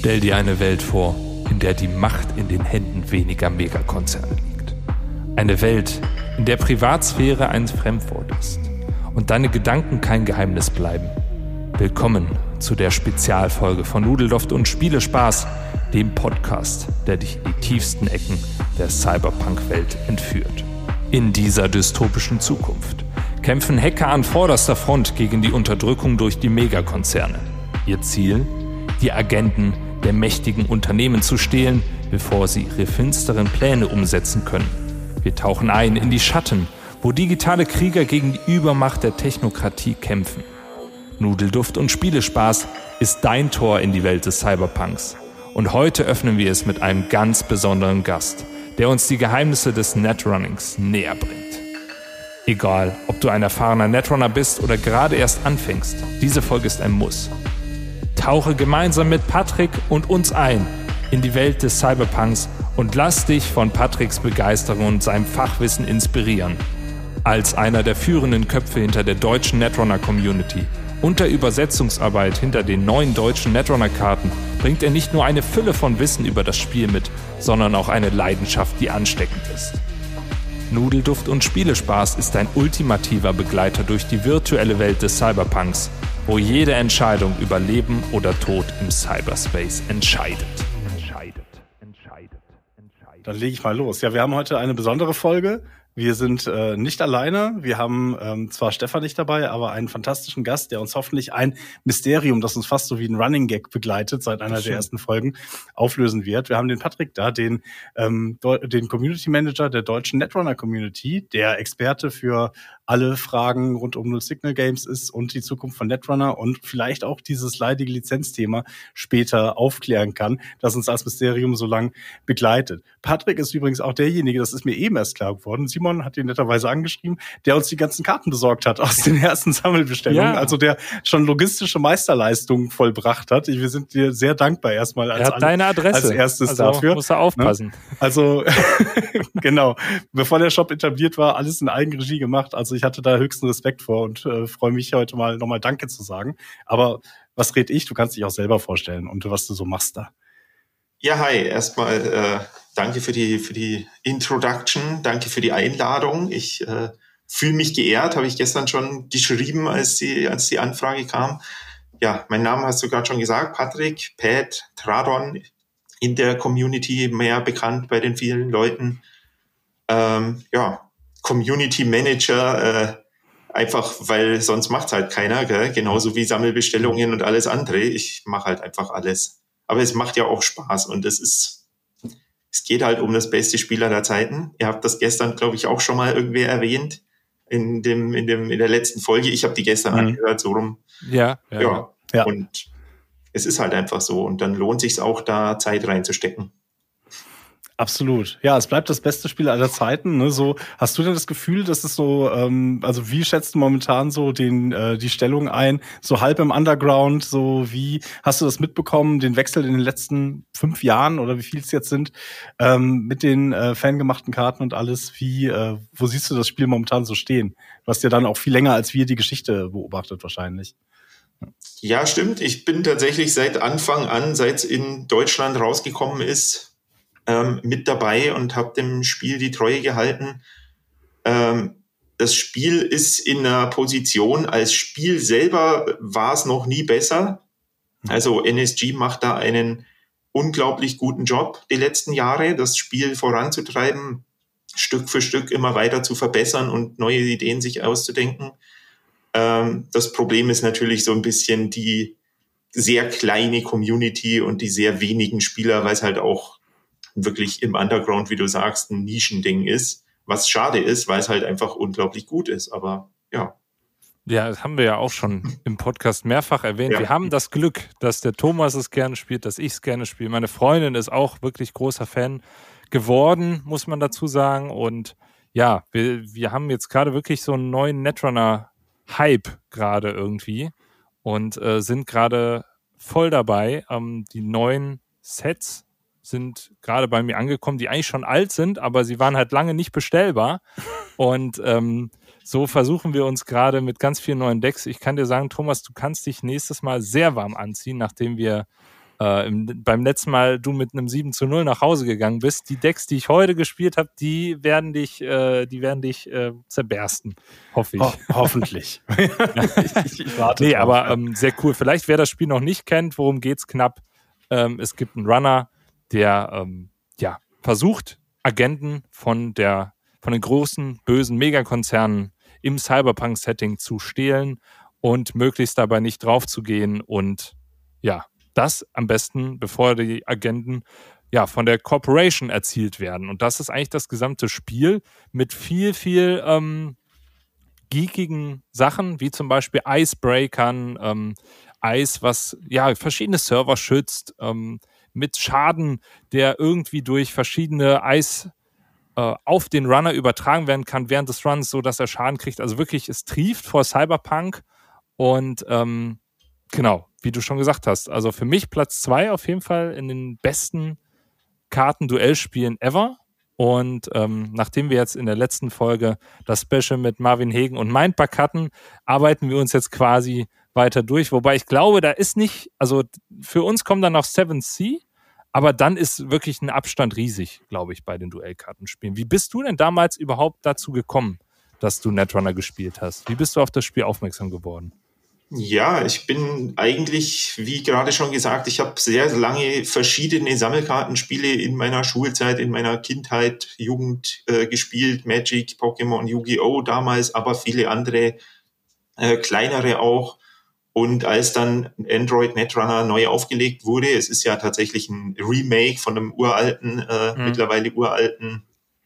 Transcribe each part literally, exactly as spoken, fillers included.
Stell dir eine Welt vor, in der die Macht in den Händen weniger Megakonzerne liegt. Eine Welt, in der Privatsphäre ein Fremdwort ist und deine Gedanken kein Geheimnis bleiben. Willkommen zu der Spezialfolge von Nudeldoft und Spielespaß, dem Podcast, der dich in die tiefsten Ecken der Cyberpunk-Welt entführt. In dieser dystopischen Zukunft kämpfen Hacker an vorderster Front gegen die Unterdrückung durch die Megakonzerne. Ihr Ziel? Die Agenten der mächtigen Unternehmen zu stehlen, bevor sie ihre finsteren Pläne umsetzen können. Wir tauchen ein in die Schatten, wo digitale Krieger gegen die Übermacht der Technokratie kämpfen. Nudelduft und Spielespaß ist dein Tor in die Welt des Cyberpunks. Und heute öffnen wir es mit einem ganz besonderen Gast, der uns die Geheimnisse des Netrunnings näher bringt. Egal, ob du ein erfahrener Netrunner bist oder gerade erst anfängst, diese Folge ist ein Muss. Tauche gemeinsam mit Patrick und uns ein in die Welt des Cyberpunks und lass dich von Patricks Begeisterung und seinem Fachwissen inspirieren. Als einer der führenden Köpfe hinter der deutschen Netrunner-Community und der Übersetzungsarbeit hinter den neuen deutschen Netrunner-Karten bringt er nicht nur eine Fülle von Wissen über das Spiel mit, sondern auch eine Leidenschaft, die ansteckend ist. Nudelduft und Spielespaß ist ein ultimativer Begleiter durch die virtuelle Welt des Cyberpunks, wo jede Entscheidung über Leben oder Tod im Cyberspace entscheidet. Entscheidet, entscheidet, entscheidet. Dann lege ich mal los. Ja, wir haben heute eine besondere Folge. Wir sind äh, nicht alleine. Wir haben ähm, zwar Stefan nicht dabei, aber einen fantastischen Gast, der uns hoffentlich ein Mysterium, das uns fast so wie ein Running Gag begleitet, seit einer der ersten Folgen auflösen wird. Wir haben den Patrick da, den ähm, den Community Manager der deutschen Netrunner Community, der Experte für alle Fragen rund um Null Signal Games ist und die Zukunft von Netrunner und vielleicht auch dieses leidige Lizenzthema später aufklären kann, das uns als Mysterium so lang begleitet. Patrick ist übrigens auch derjenige, das ist mir eben erst klar geworden, Simon hat ihn netterweise angeschrieben, der uns die ganzen Karten besorgt hat aus den ersten Sammelbestellungen, ja. Also der schon logistische Meisterleistungen vollbracht hat. Wir sind dir sehr dankbar erstmal als, er hat deine Adresse. als erstes also dafür. Muss er aufpassen. Also genau, bevor der Shop etabliert war, alles in Eigenregie gemacht, also ich hatte da höchsten Respekt vor und äh, freue mich heute mal nochmal Danke zu sagen. Aber was red ich? Du kannst dich auch selber vorstellen und was du so machst da. Ja, hi. Erstmal äh, danke für die für die Introduction, danke für die Einladung. Ich äh, fühle mich geehrt, habe ich gestern schon geschrieben, als die als die Anfrage kam. Ja, mein Name hast du gerade schon gesagt, Patrick, Pat, Tradon, in der Community mehr bekannt bei den vielen Leuten. Ähm, ja. Community Manager, äh, einfach, weil sonst macht's halt keiner, gell? Genauso wie Sammelbestellungen und alles andere. Ich mache halt einfach alles. Aber es macht ja auch Spaß und es ist, es geht halt um das beste Spiel aller Zeiten. Ihr habt das gestern, glaube ich, auch schon mal irgendwer erwähnt in dem, in dem, in der letzten Folge. Ich habe die gestern mhm. angehört, so rum. Ja, ja, ja. ja. Und es ist halt einfach so und dann lohnt sich's auch, da Zeit reinzustecken. Absolut. Ja, es bleibt das beste Spiel aller Zeiten. Ne? So, hast du denn das Gefühl, dass es so, ähm, also wie schätzt du momentan so den äh, die Stellung ein? So halb im Underground, so wie hast du das mitbekommen, den Wechsel in den letzten fünf Jahren oder wie viel es jetzt sind, ähm, mit den äh, fangemachten Karten und alles? Wie, äh, wo siehst du das Spiel momentan so stehen? Du hast ja dann auch viel länger als wir die Geschichte beobachtet wahrscheinlich. Ja, stimmt. Ich bin tatsächlich seit Anfang an, seit es in Deutschland rausgekommen ist, Ähm, mit dabei und habe dem Spiel die Treue gehalten. Ähm, das Spiel ist in einer Position, als Spiel selber war es noch nie besser. Also N S G macht da einen unglaublich guten Job die letzten Jahre, das Spiel voranzutreiben, Stück für Stück immer weiter zu verbessern und neue Ideen sich auszudenken. Ähm, das Problem ist natürlich so ein bisschen die sehr kleine Community und die sehr wenigen Spieler, weil es halt auch wirklich im Underground, wie du sagst, ein Nischending ist, was schade ist, weil es halt einfach unglaublich gut ist, aber ja. Ja, das haben wir ja auch schon im Podcast mehrfach erwähnt. Ja. Wir haben das Glück, dass der Thomas es gerne spielt, dass ich es gerne spiele. Meine Freundin ist auch wirklich großer Fan geworden, muss man dazu sagen. Und ja, wir, wir haben jetzt gerade wirklich so einen neuen Netrunner-Hype gerade irgendwie und äh, sind gerade voll dabei. Ähm, die neuen Sets sind gerade bei mir angekommen, die eigentlich schon alt sind, aber sie waren halt lange nicht bestellbar. Und ähm, so versuchen wir uns gerade mit ganz vielen neuen Decks. Ich kann dir sagen, Thomas, du kannst dich nächstes Mal sehr warm anziehen, nachdem wir äh, im, beim letzten Mal du mit einem sieben zu null nach Hause gegangen bist. Die Decks, die ich heute gespielt habe, die werden dich, äh, die werden dich äh, zerbersten, hoffe ich. Ho- hoffentlich. ich, ich warte nee, drauf, aber ja. ähm, sehr cool. Vielleicht, wer das Spiel noch nicht kennt, worum geht's knapp? Ähm, es gibt einen Runner, der ähm, ja, versucht, Agenten von der von den großen, bösen Megakonzernen im Cyberpunk-Setting zu stehlen und möglichst dabei nicht draufzugehen und ja, das am besten, bevor die Agenten ja von der Corporation erzielt werden. Und das ist eigentlich das gesamte Spiel mit viel, viel ähm, geekigen Sachen, wie zum Beispiel Icebreakern, ähm, Eis, was ja verschiedene Server schützt, ähm, mit Schaden, der irgendwie durch verschiedene Eis äh, auf den Runner übertragen werden kann während des Runs, so dass er Schaden kriegt. Also wirklich, es trieft vor Cyberpunk und ähm, genau, wie du schon gesagt hast, also für mich Platz zwei auf jeden Fall in den besten Karten-Duellspielen ever. Und ähm, nachdem wir jetzt in der letzten Folge das Special mit Marvin Hegen und Mindbug hatten, arbeiten wir uns jetzt quasi weiter durch. Wobei ich glaube, da ist nicht, also für uns kommt dann noch Seventh Sea, aber dann ist wirklich ein Abstand riesig, glaube ich, bei den Duellkartenspielen. Wie bist du denn damals überhaupt dazu gekommen, dass du Netrunner gespielt hast? Wie bist du auf das Spiel aufmerksam geworden? Ja, ich bin eigentlich, wie gerade schon gesagt, ich habe sehr lange verschiedene Sammelkartenspiele in meiner Schulzeit, in meiner Kindheit, Jugend äh, gespielt. Magic, Pokémon, Yu-Gi-Oh! Damals, aber viele andere, äh, kleinere auch. Und als dann Android Netrunner neu aufgelegt wurde, es ist ja tatsächlich ein Remake von einem uralten, äh, mhm. mittlerweile uralten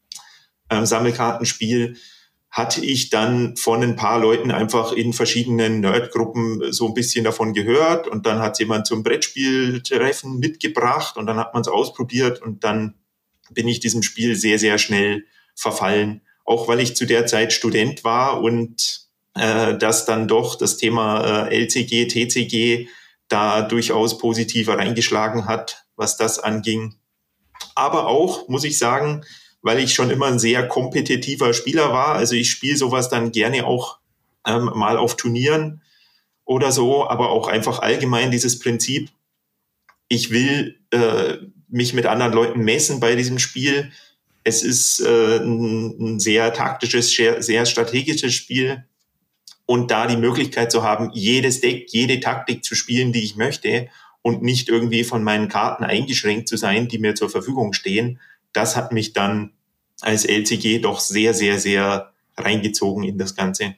äh, Sammelkartenspiel, hatte ich dann von ein paar Leuten einfach in verschiedenen Nerdgruppen so ein bisschen davon gehört und dann hat jemand zum Brettspieltreffen mitgebracht und dann hat man es ausprobiert und dann bin ich diesem Spiel sehr, sehr schnell verfallen. Auch weil ich zu der Zeit Student war und äh, dass dann doch das Thema äh, L C G, T C G da durchaus positiver reingeschlagen hat, was das anging. Aber auch, muss ich sagen, weil ich schon immer ein sehr kompetitiver Spieler war. Also ich spiele sowas dann gerne auch ähm, mal auf Turnieren oder so, aber auch einfach allgemein dieses Prinzip, ich will äh, mich mit anderen Leuten messen bei diesem Spiel. Es ist äh, ein, ein sehr taktisches, sehr, sehr strategisches Spiel und da die Möglichkeit zu haben, jedes Deck, jede Taktik zu spielen, die ich möchte und nicht irgendwie von meinen Karten eingeschränkt zu sein, die mir zur Verfügung stehen, das hat mich dann als L C G doch sehr, sehr, sehr reingezogen in das Ganze.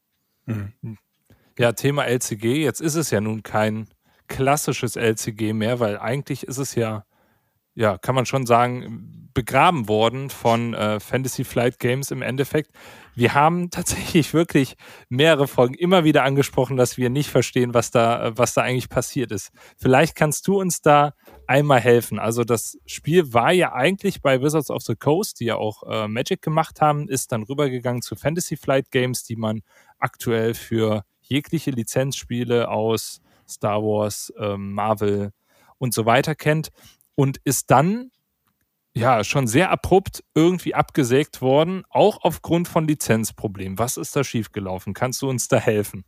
Ja, Thema L C G, jetzt ist es ja nun kein klassisches L C G mehr, weil eigentlich ist es ja, ja, kann man schon sagen, begraben worden von äh, Fantasy Flight Games im Endeffekt. Wir haben tatsächlich wirklich mehrere Folgen immer wieder angesprochen, dass wir nicht verstehen, was da, was da eigentlich passiert ist. Vielleicht kannst du uns da einmal helfen. Also das Spiel war ja eigentlich bei Wizards of the Coast, die ja auch äh, Magic gemacht haben, ist dann rübergegangen zu Fantasy Flight Games, die man aktuell für jegliche Lizenzspiele aus Star Wars, ähm, Marvel und so weiter kennt und ist dann ja schon sehr abrupt irgendwie abgesägt worden, auch aufgrund von Lizenzproblemen. Was ist da schiefgelaufen? Kannst du uns da helfen?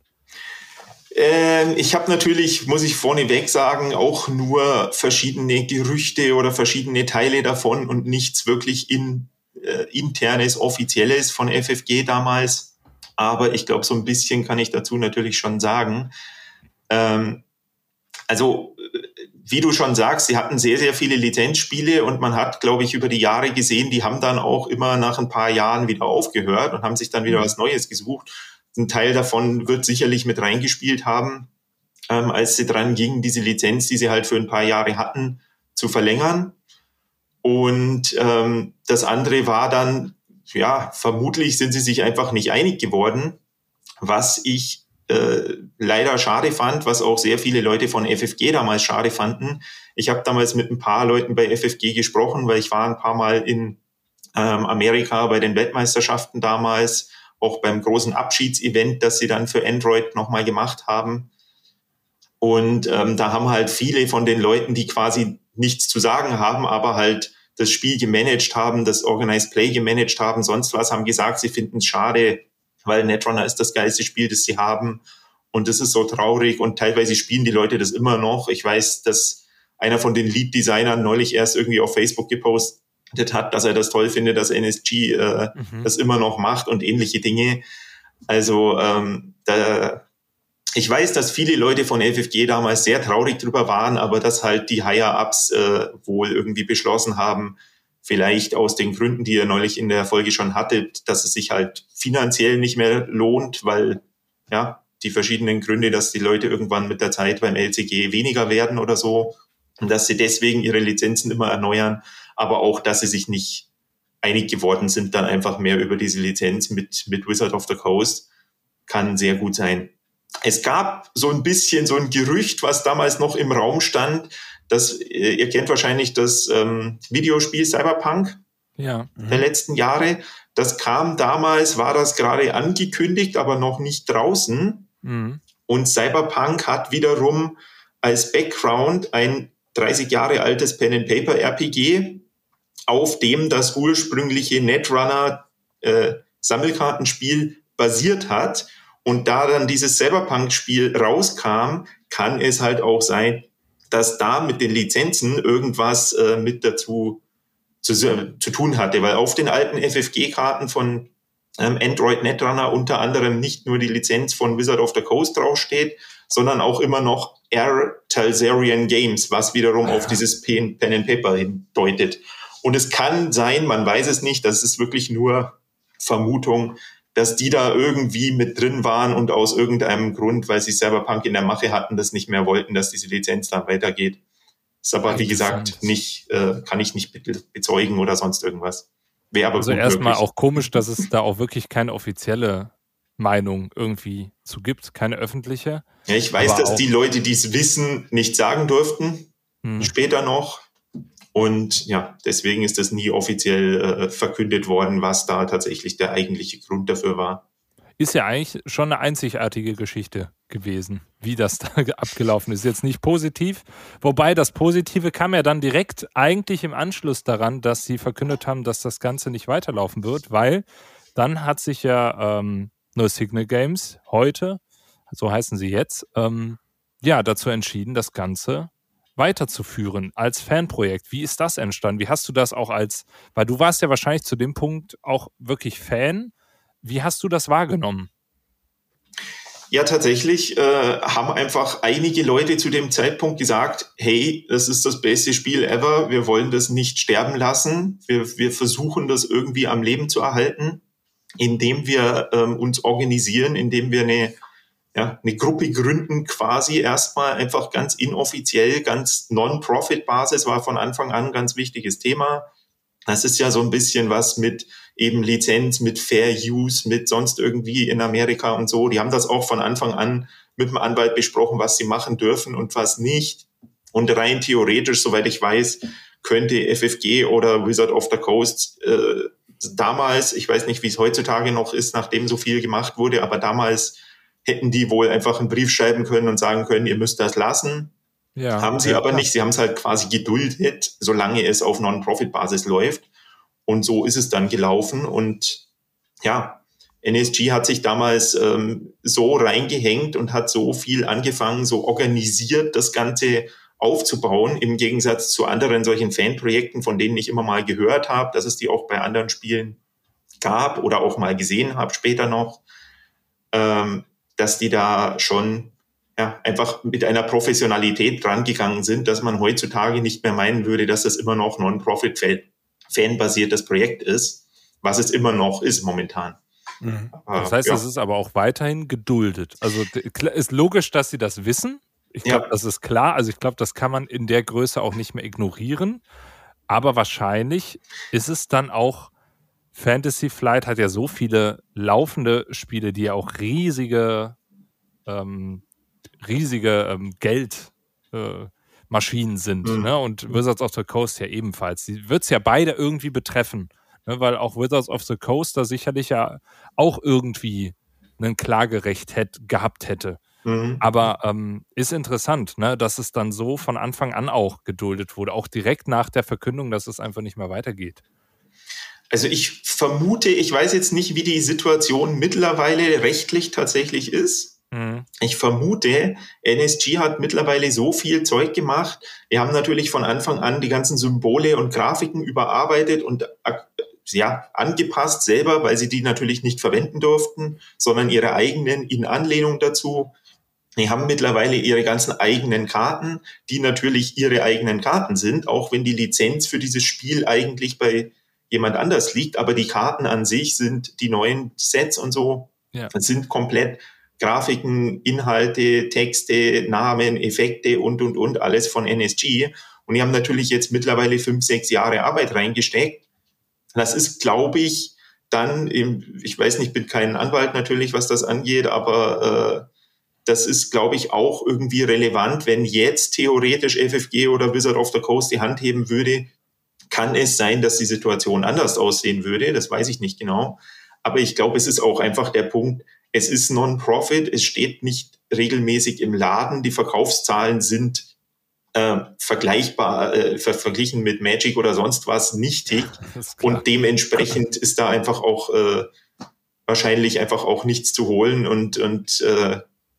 Ähm, ich habe natürlich, muss ich vorneweg sagen, auch nur verschiedene Gerüchte oder verschiedene Teile davon und nichts wirklich in, äh, internes, offizielles von F F G damals. Aber ich glaube, so ein bisschen kann ich dazu natürlich schon sagen. Ähm, also, wie du schon sagst, sie hatten sehr, sehr viele Lizenzspiele und man hat, glaube ich, über die Jahre gesehen, die haben dann auch immer nach ein paar Jahren wieder aufgehört und haben sich dann wieder was Neues gesucht. Ein Teil davon wird sicherlich mit reingespielt haben, ähm, als sie dran gingen, diese Lizenz, die sie halt für ein paar Jahre hatten, zu verlängern. Und ähm, das andere war dann, ja, vermutlich sind sie sich einfach nicht einig geworden, was ich äh, leider schade fand, was auch sehr viele Leute von F F G damals schade fanden. Ich habe damals mit ein paar Leuten bei F F G gesprochen, weil ich war ein paar Mal in ähm, Amerika bei den Weltmeisterschaften damals, auch beim großen Abschiedsevent, das sie dann für Android nochmal gemacht haben. Und ähm, da haben halt viele von den Leuten, die quasi nichts zu sagen haben, aber halt das Spiel gemanagt haben, das Organized Play gemanagt haben, sonst was, haben gesagt, sie finden es schade, weil Netrunner ist das geilste Spiel, das sie haben. Und das ist so traurig und teilweise spielen die Leute das immer noch. Ich weiß, dass einer von den Lead-Designern neulich erst irgendwie auf Facebook gepostet hat, dass er das toll findet, dass N S G äh, mhm. das immer noch macht und ähnliche Dinge. Also ähm, da, ich weiß, dass viele Leute von F F G damals sehr traurig drüber waren, aber dass halt die Higher-Ups äh, wohl irgendwie beschlossen haben, vielleicht aus den Gründen, die ihr neulich in der Folge schon hattet, dass es sich halt finanziell nicht mehr lohnt, weil ja die verschiedenen Gründe, dass die Leute irgendwann mit der Zeit beim L C G weniger werden oder so und dass sie deswegen ihre Lizenzen immer erneuern, aber auch, dass sie sich nicht einig geworden sind, dann einfach mehr über diese Lizenz mit, mit Wizard of the Coast, kann sehr gut sein. Es gab so ein bisschen so ein Gerücht, was damals noch im Raum stand, dass, ihr kennt wahrscheinlich das ähm, Videospiel Cyberpunk ja. der letzten Jahre. Das kam damals, war das gerade angekündigt, aber noch nicht draußen. Mhm. Und Cyberpunk hat wiederum als Background ein dreißig Jahre altes Pen-and-Paper-R P G, auf dem das ursprüngliche Netrunner äh, Sammelkartenspiel basiert hat. Und da dann dieses Cyberpunk-Spiel rauskam, kann es halt auch sein, dass da mit den Lizenzen irgendwas äh, mit dazu zu, zu tun hatte. Weil auf den alten F F G-Karten von ähm, Android Netrunner unter anderem nicht nur die Lizenz von Wizard of the Coast draufsteht, sondern auch immer noch R. Talzerian Games, was wiederum ja. auf dieses Pen, Pen and Paper hindeutet. Und es kann sein, man weiß es nicht, das ist wirklich nur Vermutung, dass die da irgendwie mit drin waren und aus irgendeinem Grund, weil sie Cyberpunk in der Mache hatten, das nicht mehr wollten, dass diese Lizenz dann weitergeht. Ist aber, wie gesagt, nicht, äh, kann ich nicht be- bezeugen oder sonst irgendwas. Wäre aber also erstmal auch komisch, dass es da auch wirklich keine offizielle Meinung irgendwie zu gibt, keine öffentliche. Ja, ich weiß, dass die Leute, die es wissen, nicht sagen durften, hm. später noch. Und ja, deswegen ist das nie offiziell äh, verkündet worden, was da tatsächlich der eigentliche Grund dafür war. Ist ja eigentlich schon eine einzigartige Geschichte gewesen, wie das da abgelaufen ist. Jetzt nicht positiv, wobei das Positive kam ja dann direkt eigentlich im Anschluss daran, dass sie verkündet haben, dass das Ganze nicht weiterlaufen wird, weil dann hat sich ja ähm, nur Signal Games heute, so heißen sie jetzt, ähm, ja, dazu entschieden, das Ganze weiterzuführen als Fanprojekt. Wie ist das entstanden? Wie hast du das auch als, weil du warst ja wahrscheinlich zu dem Punkt auch wirklich Fan. Wie hast du das wahrgenommen? Ja, tatsächlich äh, haben einfach einige Leute zu dem Zeitpunkt gesagt, hey, das ist das beste Spiel ever, wir wollen das nicht sterben lassen, wir, wir versuchen das irgendwie am Leben zu erhalten, indem wir ähm, uns organisieren, indem wir eine Ja, eine Gruppe gründen quasi erstmal einfach ganz inoffiziell, ganz Non-Profit-Basis, war von Anfang an ein ganz wichtiges Thema. Das ist ja so ein bisschen was mit eben Lizenz, mit Fair Use, mit sonst irgendwie in Amerika und so. Die haben das auch von Anfang an mit dem Anwalt besprochen, was sie machen dürfen und was nicht. Und rein theoretisch, soweit ich weiß, könnte F F G oder Wizard of the Coast äh, damals, ich weiß nicht, wie es heutzutage noch ist, nachdem so viel gemacht wurde, aber damals hätten die wohl einfach einen Brief schreiben können und sagen können, ihr müsst das lassen. Ja, haben sie ja, aber ja. nicht. Sie haben es halt quasi geduldet, solange es auf Non-Profit-Basis läuft. Und so ist es dann gelaufen. Und ja, N S G hat sich damals ähm, so reingehängt und hat so viel angefangen, so organisiert das Ganze aufzubauen, im Gegensatz zu anderen solchen Fanprojekten, von denen ich immer mal gehört habe, dass es die auch bei anderen Spielen gab oder auch mal gesehen habe später noch. Ähm, dass die da schon ja, einfach mit einer Professionalität drangegangen sind, dass man heutzutage nicht mehr meinen würde, dass das immer noch Non-Profit-Fan-basiertes Projekt ist, was es immer noch ist momentan. Mhm. Das heißt, ja. es ist aber auch weiterhin geduldet. Also ist logisch, dass sie das wissen. Ich glaube, ja. das ist klar. Also ich glaube, das kann man in der Größe auch nicht mehr ignorieren. Aber wahrscheinlich ist es dann auch Fantasy Flight hat ja so viele laufende Spiele, die ja auch riesige, ähm, riesige ähm, Geldmaschinen äh, sind. Mhm. Ne? Und Wizards of the Coast ja ebenfalls. Die wird es ja beide irgendwie betreffen. Ne? Weil auch Wizards of the Coast da sicherlich ja auch irgendwie ein Klagerecht hätt, gehabt hätte. Mhm. Aber ähm, ist interessant, ne? Dass es dann so von Anfang an auch geduldet wurde. Auch direkt nach der Verkündung, dass es einfach nicht mehr weitergeht. Also ich vermute, ich weiß jetzt nicht, wie die Situation mittlerweile rechtlich tatsächlich ist. Mhm. Ich vermute, N S G hat mittlerweile so viel Zeug gemacht. Wir haben natürlich von Anfang an die ganzen Symbole und Grafiken überarbeitet und ja, angepasst selber, weil sie die natürlich nicht verwenden durften, sondern ihre eigenen in Anlehnung dazu. Die haben mittlerweile ihre ganzen eigenen Karten, die natürlich ihre eigenen Karten sind, auch wenn die Lizenz für dieses Spiel eigentlich bei jemand anders liegt. Aber die Karten an sich sind die neuen Sets und so, ja. sind komplett Grafiken, Inhalte, Texte, Namen, Effekte und, und, und, alles von N S G. Und die haben natürlich jetzt mittlerweile fünf, sechs Jahre Arbeit reingesteckt. Das ist, glaube ich, dann, im, ich weiß nicht, ich bin kein Anwalt natürlich, was das angeht, aber äh, das ist, glaube ich, auch irgendwie relevant, wenn jetzt theoretisch F F G oder Wizard of the Coast die Hand heben würde, kann es sein, dass die Situation anders aussehen würde. Das weiß ich nicht genau. Aber ich glaube, es ist auch einfach der Punkt, es ist Non-Profit, es steht nicht regelmäßig im Laden, die Verkaufszahlen sind äh, vergleichbar, äh, ver- verglichen mit Magic oder sonst was nichtig. Und dementsprechend ist da einfach auch äh, wahrscheinlich einfach auch nichts zu holen. Und, und äh,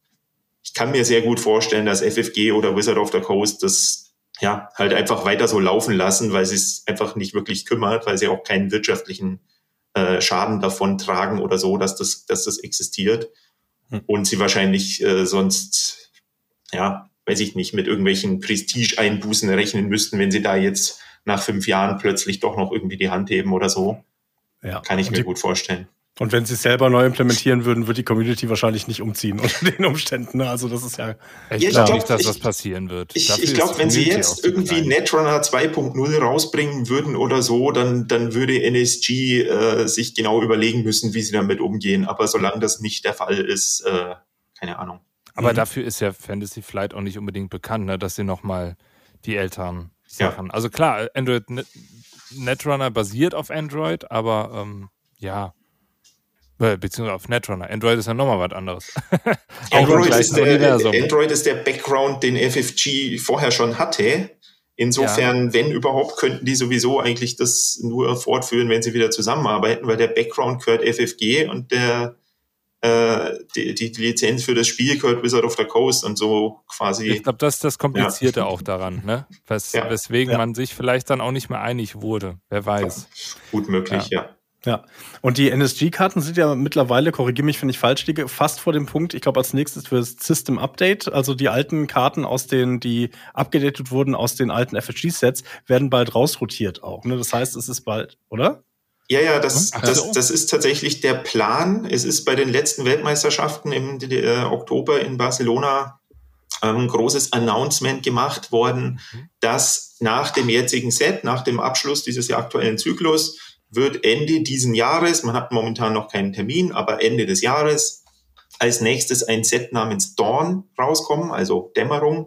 ich kann mir sehr gut vorstellen, dass F F G oder Wizard of the Coast das ja halt einfach weiter so laufen lassen, weil sie es einfach nicht wirklich kümmert, weil sie auch keinen wirtschaftlichen äh, Schaden davon tragen oder so, dass das, dass das existiert. Hm. Und sie wahrscheinlich äh, sonst, ja, weiß ich nicht, mit irgendwelchen Prestige-Einbußen rechnen müssten, wenn sie da jetzt nach fünf Jahren plötzlich doch noch irgendwie die Hand heben oder so. Ja. Kann ich und mir die, gut vorstellen. Und wenn sie es selber neu implementieren würden, wird die Community wahrscheinlich nicht umziehen unter den Umständen. Also das ist ja... Ich ja, glaube nicht, dass ich, das passieren wird. Ich, ich glaube, wenn sie jetzt irgendwie Netrunner zwei Punkt null rausbringen würden oder so, dann, dann würde N S G äh, sich genau überlegen müssen, wie sie damit umgehen. Aber solange das nicht der Fall ist, äh, keine Ahnung. Aber mhm. dafür ist ja Fantasy Flight auch nicht unbedingt bekannt, ne, dass sie nochmal die älteren Sachen... Ja. Also klar, Android Netrunner basiert auf Android, aber ähm, ja... Beziehungsweise auf Netrunner. Android ist ja nochmal was anderes. Android, ist der, Android ist der Background, den F F G vorher schon hatte. Insofern, ja. wenn überhaupt, könnten die sowieso eigentlich das nur fortführen, wenn sie wieder zusammenarbeiten, weil der Background gehört F F G und der äh, die, die Lizenz für das Spiel gehört Wizard of the Coast und so quasi. Ich glaube, das ist das Komplizierte ja. auch daran, ne? Wes, ja. Weswegen ja. man sich vielleicht dann auch nicht mehr einig wurde. Wer weiß. Gut möglich, ja. ja. Ja, und die N S G-Karten sind ja mittlerweile, korrigiere mich, wenn ich falsch liege, fast vor dem Punkt, ich glaube als nächstes für das System Update, also die alten Karten aus den, die abgedatet wurden aus den alten F F G-Sets, werden bald rausrotiert auch, ne? Das heißt, es ist bald, oder? Ja, ja, das, das, das ist tatsächlich der Plan. Es ist bei den letzten Weltmeisterschaften im äh, Oktober in Barcelona ein ähm, großes Announcement gemacht worden, mhm. dass nach dem jetzigen Set, nach dem Abschluss dieses aktuellen Zyklus, wird Ende diesen Jahres, man hat momentan noch keinen Termin, aber Ende des Jahres als nächstes ein Set namens Dawn rauskommen, also Dämmerung.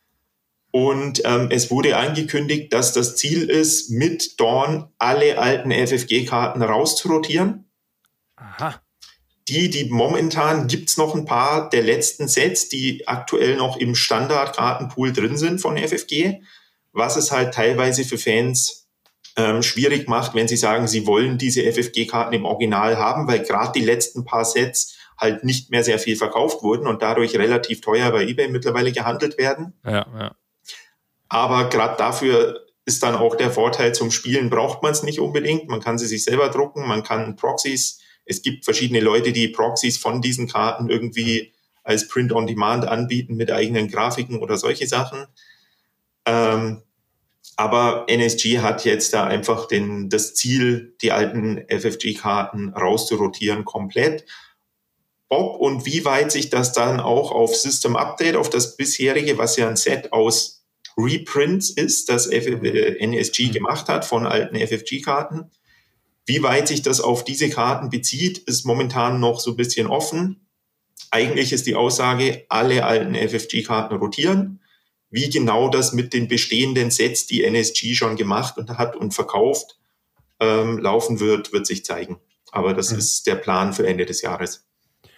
Und ähm, es wurde angekündigt, dass das Ziel ist, mit Dawn alle alten F F G-Karten rauszurotieren. Aha. Die, die momentan gibt's noch ein paar der letzten Sets, die aktuell noch im Standard-Kartenpool drin sind von F F G, was es halt teilweise für Fans Ähm, schwierig macht, wenn sie sagen, sie wollen diese F F G-Karten im Original haben, weil gerade die letzten paar Sets halt nicht mehr sehr viel verkauft wurden und dadurch relativ teuer bei eBay mittlerweile gehandelt werden. Ja, ja. Aber gerade dafür ist dann auch der Vorteil, zum Spielen braucht man es nicht unbedingt. Man kann sie sich selber drucken, man kann Proxys, es gibt verschiedene Leute, die Proxys von diesen Karten irgendwie als Print-on-Demand anbieten mit eigenen Grafiken oder solche Sachen. Ähm, Aber N S G hat jetzt da einfach den, das Ziel, die alten F F G-Karten rauszurotieren komplett. Ob und wie weit sich das dann auch auf System Update, auf das bisherige, was ja ein Set aus Reprints ist, das F F, äh, N S G gemacht hat von alten F F G-Karten, wie weit sich das auf diese Karten bezieht, ist momentan noch so ein bisschen offen. Eigentlich ist die Aussage, alle alten F F G-Karten rotieren. Wie genau das mit den bestehenden Sets, die N S G schon gemacht und hat und verkauft, ähm, laufen wird, wird sich zeigen. Aber das mhm. ist der Plan für Ende des Jahres.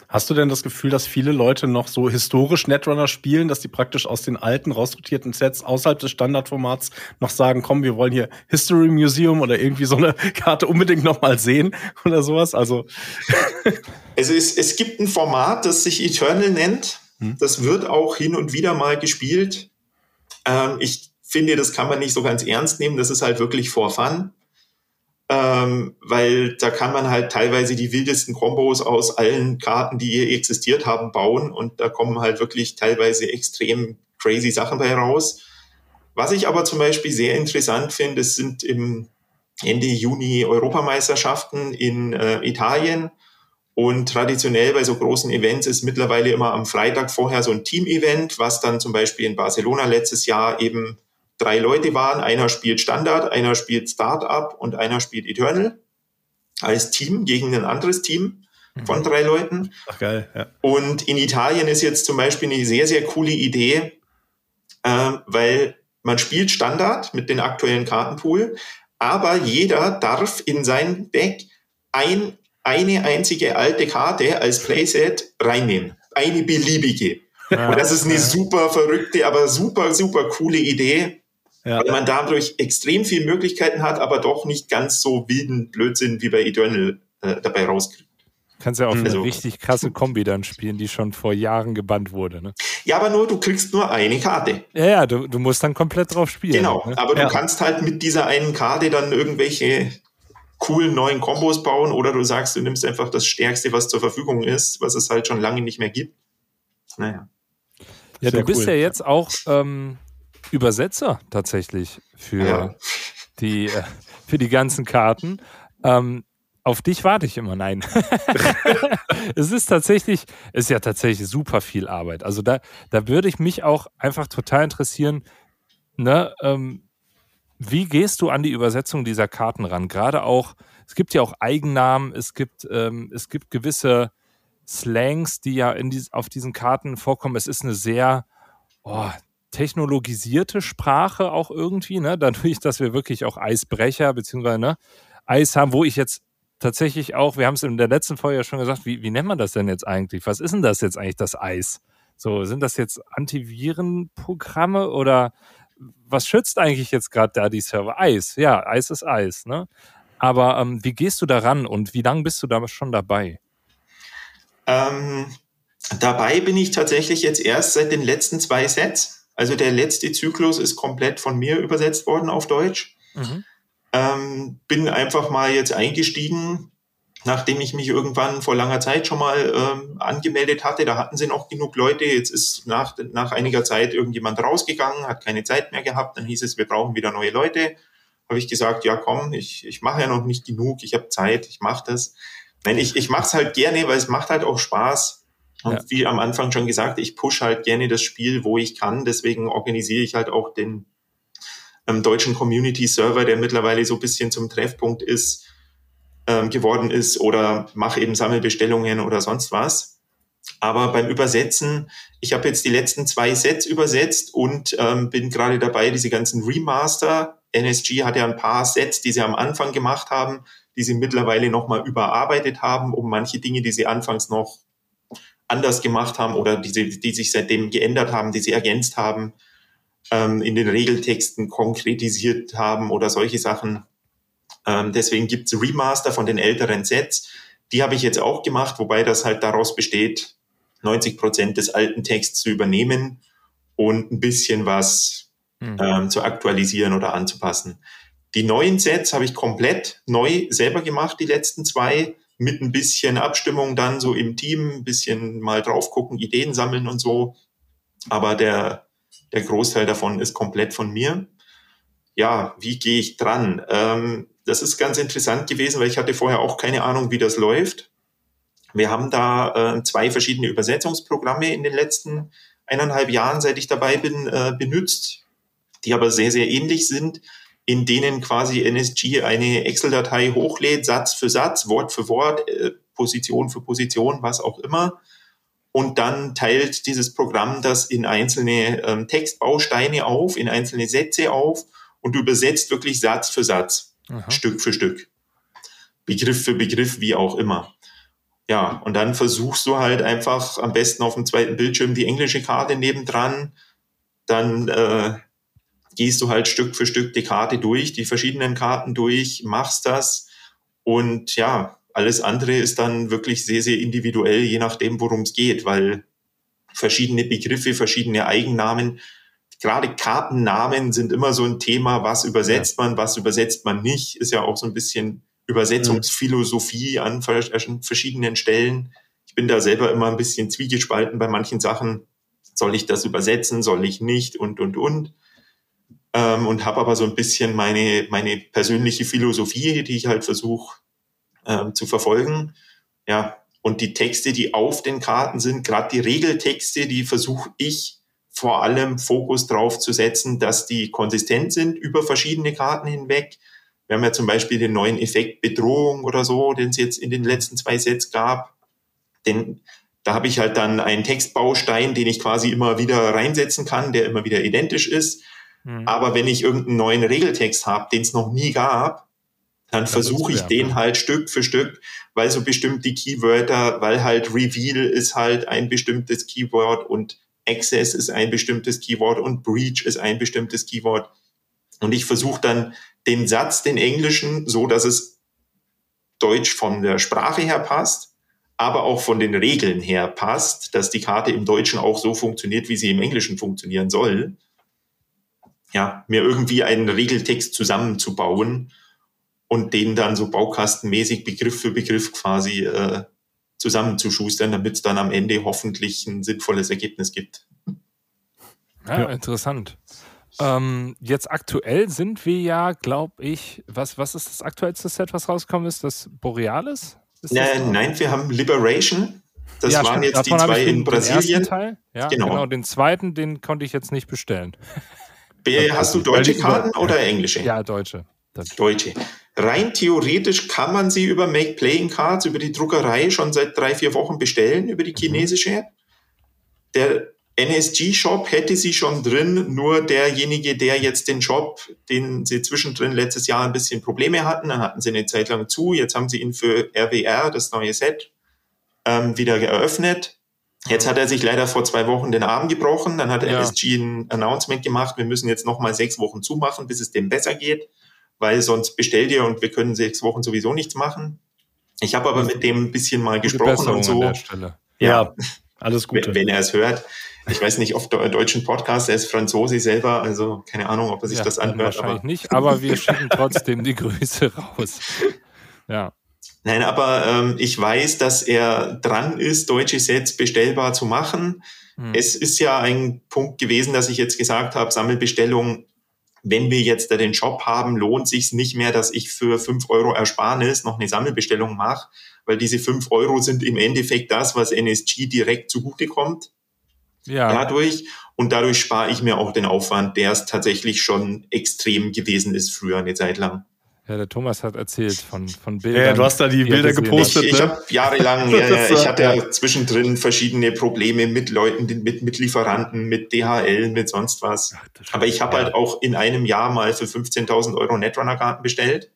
Hast du denn das Gefühl, dass viele Leute noch so historisch Netrunner spielen, dass die praktisch aus den alten, rausrotierten Sets außerhalb des Standardformats noch sagen, komm, wir wollen hier History Museum oder irgendwie so eine Karte unbedingt noch mal sehen oder sowas? Also, also es, es gibt ein Format, das sich Eternal nennt. Hm. Das wird auch hin und wieder mal gespielt. Ähm, ich finde, das kann man nicht so ganz ernst nehmen. Das ist halt wirklich for fun. Ähm, weil da kann man halt teilweise die wildesten Kombos aus allen Karten, die hier existiert haben, bauen und da kommen halt wirklich teilweise extrem crazy Sachen bei raus. Was ich aber zum Beispiel sehr interessant finde, es sind im Ende Juni Europameisterschaften in äh, Italien und traditionell bei so großen Events ist mittlerweile immer am Freitag vorher so ein Team-Event, was dann zum Beispiel in Barcelona letztes Jahr eben drei Leute waren, einer spielt Standard, einer spielt Startup und einer spielt Eternal als Team gegen ein anderes Team von drei Leuten. Ach geil, ja. Und in Italien ist jetzt zum Beispiel eine sehr, sehr coole Idee, äh, weil man spielt Standard mit dem aktuellen Kartenpool, aber jeder darf in sein Deck ein, eine einzige alte Karte als Playset reinnehmen. Eine beliebige. Ja, und das ist eine ja. super verrückte, aber super, super coole Idee. Ja. Weil man dadurch extrem viele Möglichkeiten hat, aber doch nicht ganz so wilden Blödsinn wie bei Eternal äh, dabei rauskriegt. Kannst ja auch also, eine richtig krasse Kombi dann spielen, die schon vor Jahren gebannt wurde. Ne? Ja, aber nur, du kriegst nur eine Karte. Ja, ja, du, du musst dann komplett drauf spielen. Genau, ne? aber ja. du kannst halt mit dieser einen Karte dann irgendwelche coolen neuen Kombos bauen oder du sagst, du nimmst einfach das Stärkste, was zur Verfügung ist, was es halt schon lange nicht mehr gibt. Naja. Ja, Sehr du bist cool. ja jetzt auch ähm, Übersetzer tatsächlich für ja. die äh, für die ganzen Karten. Ähm, auf dich warte ich immer. Nein. Es ist tatsächlich, ist ja tatsächlich super viel Arbeit. Also da, da würde ich mich auch einfach total interessieren, ne, ähm, wie gehst du an die Übersetzung dieser Karten ran? Gerade auch, es gibt ja auch Eigennamen, es gibt, ähm, es gibt gewisse Slangs, die ja in dies, auf diesen Karten vorkommen. Es ist eine sehr oh, technologisierte Sprache auch irgendwie, ne? Dadurch, dass wir wirklich auch Eisbrecher beziehungsweise ne, Eis haben, wo ich jetzt tatsächlich auch, wir haben es in der letzten Folge ja schon gesagt, wie, wie nennt man das denn jetzt eigentlich? Was ist denn das jetzt eigentlich, das Eis? So, sind das jetzt Antivirenprogramme oder was schützt eigentlich jetzt gerade da die Server? Eis, ja, Eis ist Eis, ne? Aber ähm, wie gehst du da ran und wie lange bist du da schon dabei? Ähm, dabei bin ich tatsächlich jetzt erst seit den letzten zwei Sets. Also der letzte Zyklus ist komplett von mir übersetzt worden auf Deutsch. Mhm. Ähm, bin einfach mal jetzt eingestiegen, nachdem ich mich irgendwann vor langer Zeit schon mal ähm, angemeldet hatte. Da hatten sie noch genug Leute. Jetzt ist nach, nach einiger Zeit irgendjemand rausgegangen, hat keine Zeit mehr gehabt. Dann hieß es, wir brauchen wieder neue Leute. Habe ich gesagt, ja komm, ich, ich mache ja noch nicht genug, ich habe Zeit, ich mache das. Nein, ich, ich mache es halt gerne, weil es macht halt auch Spaß. Und ja. wie am Anfang schon gesagt, ich pushe halt gerne das Spiel, wo ich kann. Deswegen organisiere ich halt auch den ähm, deutschen Community-Server, der mittlerweile so ein bisschen zum Treffpunkt ist, ähm, geworden ist oder mache eben Sammelbestellungen oder sonst was. Aber beim Übersetzen, ich habe jetzt die letzten zwei Sets übersetzt und ähm, bin gerade dabei, diese ganzen Remaster. N S G hat ja ein paar Sets, die sie am Anfang gemacht haben, die sie mittlerweile nochmal überarbeitet haben, um manche Dinge, die sie anfangs noch anders gemacht haben oder die, sie, die sich seitdem geändert haben, die sie ergänzt haben, ähm, in den Regeltexten konkretisiert haben oder solche Sachen. Ähm, deswegen gibt's Remaster von den älteren Sets. Die habe ich jetzt auch gemacht, wobei das halt daraus besteht, neunzig Prozent des alten Texts zu übernehmen und ein bisschen was mhm. ähm, zu aktualisieren oder anzupassen. Die neuen Sets habe ich komplett neu selber gemacht, die letzten zwei, mit ein bisschen Abstimmung dann so im Team, ein bisschen mal drauf gucken, Ideen sammeln und so. Aber der, der Großteil davon ist komplett von mir. Ja, wie gehe ich dran? Ähm, das ist ganz interessant gewesen, weil ich hatte vorher auch keine Ahnung, wie das läuft. Wir haben da äh, zwei verschiedene Übersetzungsprogramme in den letzten eineinhalb Jahren, seit ich dabei bin, äh, benutzt, die aber sehr, sehr ähnlich sind, in denen quasi N S G eine Excel-Datei hochlädt, Satz für Satz, Wort für Wort, äh, Position für Position, was auch immer. Und dann teilt dieses Programm das in einzelne ähm, Textbausteine auf, in einzelne Sätze auf und übersetzt wirklich Satz für Satz, Aha. Stück für Stück, Begriff für Begriff, wie auch immer. Ja, und dann versuchst du halt einfach am besten auf dem zweiten Bildschirm die englische Karte nebendran. Dann äh, gehst du halt Stück für Stück die Karte durch, die verschiedenen Karten durch, machst das. Und ja, alles andere ist dann wirklich sehr, sehr individuell, je nachdem, worum es geht, weil verschiedene Begriffe, verschiedene Eigennamen, gerade Kartennamen sind immer so ein Thema, was übersetzt ja. man, was übersetzt man nicht, ist ja auch so ein bisschen Übersetzungsphilosophie an verschiedenen Stellen. Ich bin da selber immer ein bisschen zwiegespalten bei manchen Sachen. Soll ich das übersetzen, soll ich nicht und, und, und. Ähm, und habe aber so ein bisschen meine, meine persönliche Philosophie, die ich halt versuche ähm, zu verfolgen. Ja, und die Texte, die auf den Karten sind, gerade die Regeltexte, die versuche ich vor allem Fokus drauf zu setzen, dass die konsistent sind über verschiedene Karten hinweg. Wir haben ja zum Beispiel den neuen Effekt Bedrohung oder so, den es jetzt in den letzten zwei Sets gab. Den, da habe ich halt dann einen Textbaustein, den ich quasi immer wieder reinsetzen kann, der immer wieder identisch ist. Mhm. Aber wenn ich irgendeinen neuen Regeltext habe, den es noch nie gab, dann das versuche ich den halt Stück für Stück, weil so bestimmte Keywörter, weil halt Reveal ist halt ein bestimmtes Keyword und Access ist ein bestimmtes Keyword und Breach ist ein bestimmtes Keyword. Und ich versuche dann den Satz, den Englischen, so dass es Deutsch von der Sprache her passt, aber auch von den Regeln her passt, dass die Karte im Deutschen auch so funktioniert, wie sie im Englischen funktionieren soll. Ja, mir irgendwie einen Regeltext zusammenzubauen und den dann so baukastenmäßig Begriff für Begriff quasi äh, zusammenzuschustern, damit es dann am Ende hoffentlich ein sinnvolles Ergebnis gibt. Ja, ja. Interessant. Ähm, jetzt aktuell sind wir ja, glaube ich, was, was ist das aktuellste Set, was rausgekommen ist? Das Borealis? Ist nein, das nein, wir haben Liberation. Das ja, waren stimmt. jetzt Davon die zwei den, in Brasilien. Den ersten Teil. Ja, genau. Genau. Den zweiten, den konnte ich jetzt nicht bestellen. Be- Hast du deutsche Karten oder englische? Ja, deutsche. Deutsche. Rein theoretisch kann man sie über Make Playing Cards, über die Druckerei schon seit drei, vier Wochen bestellen, über die chinesische. Der N S G-Shop hätte sie schon drin, nur derjenige, der jetzt den Shop, den sie zwischendrin letztes Jahr ein bisschen Probleme hatten, dann hatten sie eine Zeit lang zu, jetzt haben sie ihn für R W R, das neue Set, ähm, wieder geöffnet. Jetzt hat er sich leider vor zwei Wochen den Arm gebrochen, dann hat ja. N S G ein Announcement gemacht, wir müssen jetzt nochmal sechs Wochen zumachen, bis es dem besser geht, weil sonst bestellt ihr und wir können sechs Wochen sowieso nichts machen. Ich habe aber mit dem ein bisschen mal gesprochen und so. An der Stelle. Ja, ja, alles Gute. Wenn, wenn er es hört. Ich weiß nicht, auf der deutschen Podcast, er ist Franzose selber, also keine Ahnung, ob er sich ja, das anhört. Wahrscheinlich aber nicht, aber wir schicken trotzdem die Grüße raus. Ja. Nein, aber ähm, ich weiß, dass er dran ist, deutsche Sets bestellbar zu machen. Hm. Es ist ja ein Punkt gewesen, dass ich jetzt gesagt habe, Sammelbestellung, wenn wir jetzt da den Shop haben, lohnt sich nicht mehr, dass ich für fünf Euro Ersparnis noch eine Sammelbestellung mache, weil diese fünf Euro sind im Endeffekt das, was N S G direkt zugutekommt. Ja. Dadurch. Und dadurch spare ich mir auch den Aufwand, der es tatsächlich schon extrem gewesen ist früher eine Zeit lang. Ja, der Thomas hat erzählt von, von Bildern. Ja, du hast da die Bilder gepostet. Ich, ne? ich habe jahrelang, ja, ich hatte ja zwischendrin verschiedene Probleme mit Leuten, mit, mit Lieferanten, mit D H L, mit sonst was. Ach, aber ich habe ja. halt auch in einem Jahr mal für fünfzehntausend Euro Netrunner-Karten bestellt.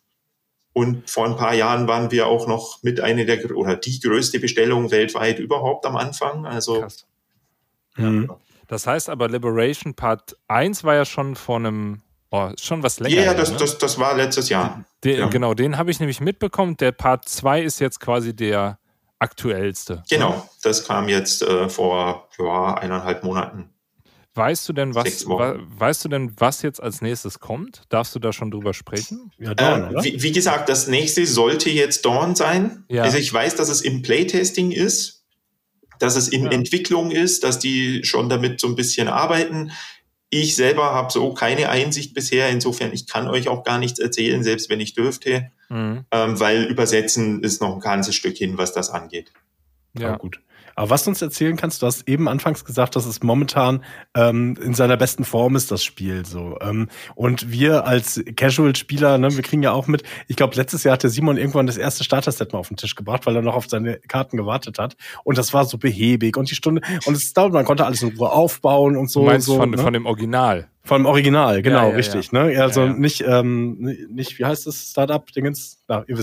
Und vor ein paar Jahren waren wir auch noch mit einer der, oder die größte Bestellung weltweit überhaupt am Anfang. Also, krass. Mhm. Das heißt aber, Liberation Part eins war ja schon vor einem, oh, schon was länger. Ja, her, das, ne? das, das war letztes Jahr. Den, ja. Genau, den habe ich nämlich mitbekommen. Der Part zwei ist jetzt quasi der aktuellste. Genau, das kam jetzt äh, vor ja, eineinhalb Monaten. Weißt du denn, was, wa, weißt du denn, was jetzt als nächstes kommt? Darfst du da schon drüber sprechen? Ja, Dawn, äh, oder? Wie, wie gesagt, das nächste sollte jetzt Dawn sein. Ja. Also ich weiß, dass es im Playtesting ist, dass es in ja. Entwicklung ist, dass die schon damit so ein bisschen arbeiten. Ich selber habe so keine Einsicht bisher. Insofern, ich kann euch auch gar nichts erzählen, selbst wenn ich dürfte, mhm. ähm, weil übersetzen ist noch ein ganzes Stück hin, was das angeht. Ja, gut. Aber was du uns erzählen kannst, du hast eben anfangs gesagt, dass es momentan ähm, in seiner besten Form ist, das Spiel so. Ähm, und wir als Casual-Spieler, ne, wir kriegen ja auch mit, ich glaube, letztes Jahr hat der Simon irgendwann das erste Starter-Set mal auf den Tisch gebracht, weil er noch auf seine Karten gewartet hat. Und das war so behäbig und die Stunde, und es dauert, man konnte alles in Ruhe aufbauen und so. Du meinst so, von, ne? von dem Original? Vom Original, genau, ja, ja, richtig. ja. Ne? Also ja, ja. nicht, ähm, nicht, wie heißt das Startup-Dingens? Na, ihr wisst schon.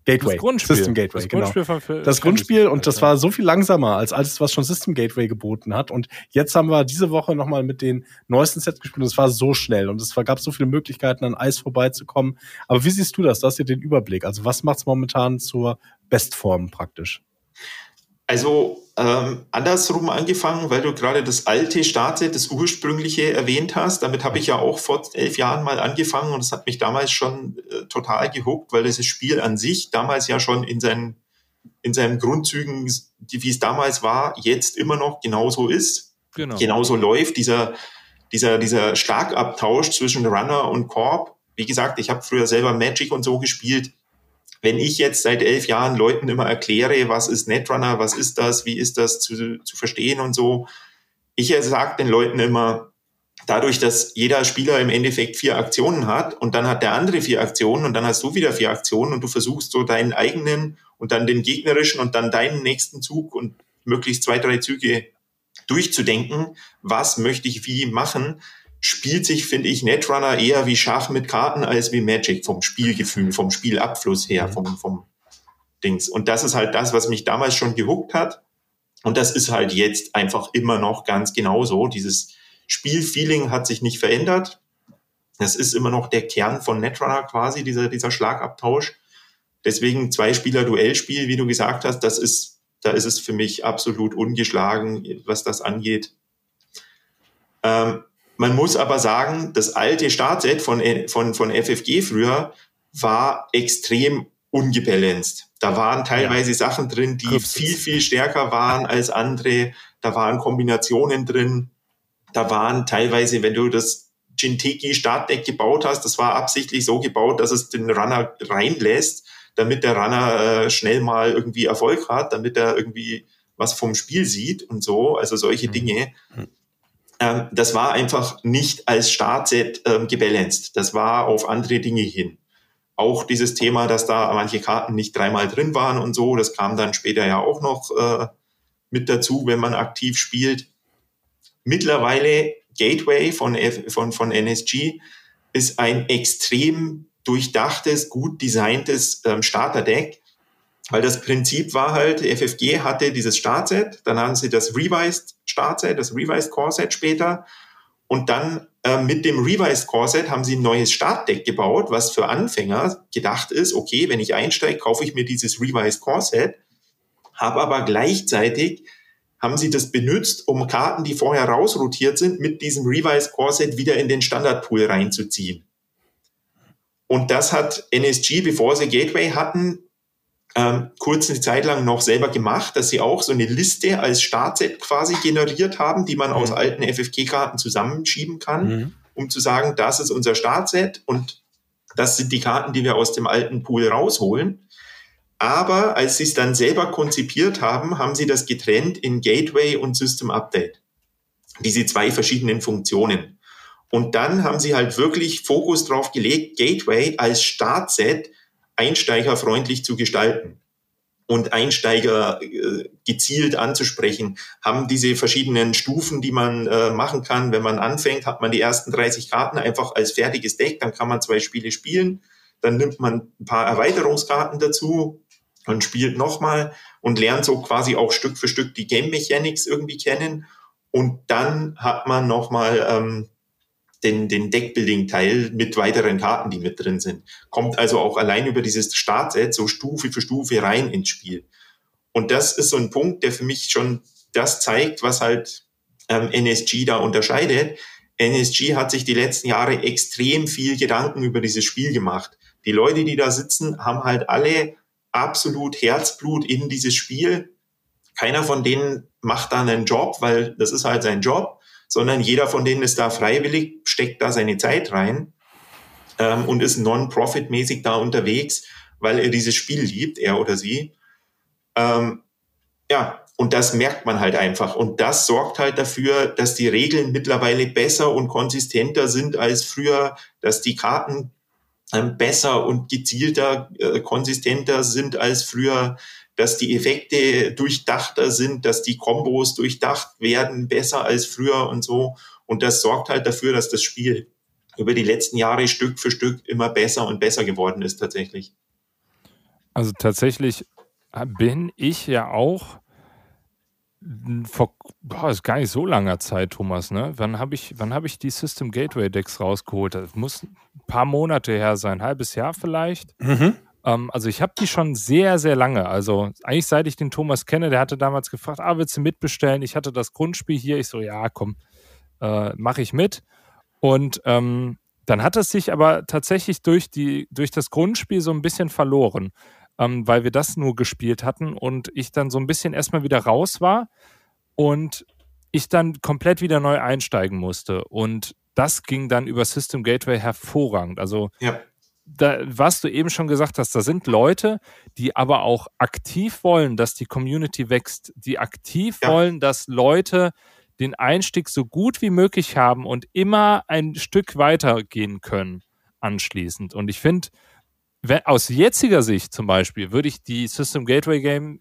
Gateway. Das Grundspiel. System Gateway, das genau. Grundspiel von, für, das Grundspiel und das war so viel langsamer als alles, was schon System Gateway geboten hat. Und jetzt haben wir diese Woche nochmal mit den neuesten Sets gespielt und es war so schnell und es gab so viele Möglichkeiten, an Eis vorbeizukommen. Aber wie siehst du das? Du hast ja den Überblick. Also was macht es momentan zur Bestform praktisch? Also ähm, andersrum angefangen, weil du gerade das alte Startset, das ursprüngliche erwähnt hast. Damit habe ich ja auch vor elf Jahren mal angefangen und das hat mich damals schon äh, total gehuckt, weil dieses Spiel an sich damals ja schon in seinen, in seinen Grundzügen, die, wie es damals war, jetzt immer noch genauso ist. Genau. Genauso läuft dieser, dieser, dieser Schlagabtausch zwischen Runner und Korb. Wie gesagt, ich habe früher selber Magic und so gespielt. Wenn ich jetzt seit elf Jahren Leuten immer erkläre, was ist Netrunner, was ist das, wie ist das zu, zu verstehen und so, ich sage den Leuten immer, dadurch, dass jeder Spieler im Endeffekt vier Aktionen hat und dann hat der andere vier Aktionen und dann hast du wieder vier Aktionen und du versuchst so deinen eigenen und dann den gegnerischen und dann deinen nächsten Zug und möglichst zwei, drei Züge durchzudenken, was möchte ich wie machen, spielt sich, finde ich, Netrunner eher wie Schach mit Karten als wie Magic vom Spielgefühl, vom Spielabfluss her, vom, vom Dings. Und das ist halt das, was mich damals schon gehuckt hat. Und das ist halt jetzt einfach immer noch ganz genauso. Dieses Spielfeeling hat sich nicht verändert. Das ist immer noch der Kern von Netrunner quasi, dieser, dieser Schlagabtausch. Deswegen Zwei-Spieler-Duellspiel, wie du gesagt hast, das ist, da ist es für mich absolut ungeschlagen, was das angeht. Ähm, Man muss aber sagen, das alte Startset von, von, von F F G früher war extrem ungebalanced. Da waren teilweise ja. Sachen drin, die Kurz viel, viel stärker waren als andere. Da waren Kombinationen drin. Da waren teilweise, wenn du das Jinteki-Startdeck gebaut hast, das war absichtlich so gebaut, dass es den Runner reinlässt, damit der Runner äh, schnell mal irgendwie Erfolg hat, damit er irgendwie was vom Spiel sieht und so. Also solche mhm. Dinge. Ähm, das war einfach nicht als Startset ähm, gebalanced. Das war auf andere Dinge hin. Auch dieses Thema, dass da manche Karten nicht dreimal drin waren und so, das kam dann später ja auch noch äh, mit dazu, wenn man aktiv spielt. Mittlerweile Gateway von, F- von, von N S G ist ein extrem durchdachtes, gut designtes ähm, Starterdeck, weil das Prinzip war halt, F F G hatte dieses Startset, dann haben sie das Revised Startset, das Revised Core Set später und dann äh, mit dem Revised Core Set haben sie ein neues Startdeck gebaut, was für Anfänger gedacht ist, okay, wenn ich einsteige, kaufe ich mir dieses Revised Core Set, habe aber gleichzeitig haben sie das benutzt, um Karten, die vorher rausrotiert sind, mit diesem Revised Core Set wieder in den Standardpool reinzuziehen. Und das hat N S G, bevor sie Gateway hatten, Ähm, kurz eine Zeit lang noch selber gemacht, dass sie auch so eine Liste als Startset quasi generiert haben, die man mhm. aus alten F F G-Karten zusammenschieben kann, mhm. um zu sagen, das ist unser Startset und das sind die Karten, die wir aus dem alten Pool rausholen. Aber als sie es dann selber konzipiert haben, haben sie das getrennt in Gateway und System Update. Diese zwei verschiedenen Funktionen. Und dann haben sie halt wirklich Fokus drauf gelegt, Gateway als Startset einsteigerfreundlich zu gestalten und Einsteiger äh, gezielt anzusprechen, haben diese verschiedenen Stufen, die man äh, machen kann. Wenn man anfängt, hat man die ersten dreißig Karten einfach als fertiges Deck, dann kann man zwei Spiele spielen, dann nimmt man ein paar Erweiterungskarten dazu und spielt nochmal und lernt so quasi auch Stück für Stück die Game Mechanics irgendwie kennen und dann hat man nochmal ähm, den, den Deckbuilding-Teil mit weiteren Karten, die mit drin sind. Kommt also auch allein über dieses Startset so Stufe für Stufe rein ins Spiel. Und das ist so ein Punkt, der für mich schon das zeigt, was halt ähm, N S G da unterscheidet. N S G hat sich die letzten Jahre extrem viel Gedanken über dieses Spiel gemacht. Die Leute, die da sitzen, haben halt alle absolut Herzblut in dieses Spiel. Keiner von denen macht da einen Job, weil das ist halt sein Job, sondern jeder von denen ist da freiwillig, steckt da seine Zeit rein ähm, und ist non-profit-mäßig da unterwegs, weil er dieses Spiel liebt, er oder sie. Ähm, ja, und das merkt man halt einfach. Und das sorgt halt dafür, dass die Regeln mittlerweile besser und konsistenter sind als früher, dass die Karten ähm, besser und gezielter, äh, konsistenter sind als früher, dass die Effekte durchdachter sind, dass die Kombos durchdacht werden, besser als früher und so. Und das sorgt halt dafür, dass das Spiel über die letzten Jahre Stück für Stück immer besser und besser geworden ist tatsächlich. Also tatsächlich bin ich ja auch vor boah, ist gar nicht so langer Zeit, Thomas, ne? Wann habe ich, wann habe ich die System Gateway Decks rausgeholt? Das muss ein paar Monate her sein, ein halbes Jahr vielleicht. Mhm. Ähm, also ich habe die schon sehr, sehr lange. Also eigentlich seit ich den Thomas kenne, der hatte damals gefragt, ah, willst du mitbestellen? Ich hatte das Grundspiel hier. Ich so, ja, komm, äh, mache ich mit. Und ähm, dann hat es sich aber tatsächlich durch, die, durch das Grundspiel so ein bisschen verloren, ähm, weil wir das nur gespielt hatten und ich dann so ein bisschen erstmal wieder raus war und ich dann komplett wieder neu einsteigen musste. Und das ging dann über System Gateway hervorragend. Also Ja. da, was du eben schon gesagt hast, da sind Leute, die aber auch aktiv wollen, dass die Community wächst, die aktiv Ja. wollen, dass Leute den Einstieg so gut wie möglich haben und immer ein Stück weitergehen können anschließend. Und ich finde, aus jetziger Sicht zum Beispiel, würde ich die System Gateway Game,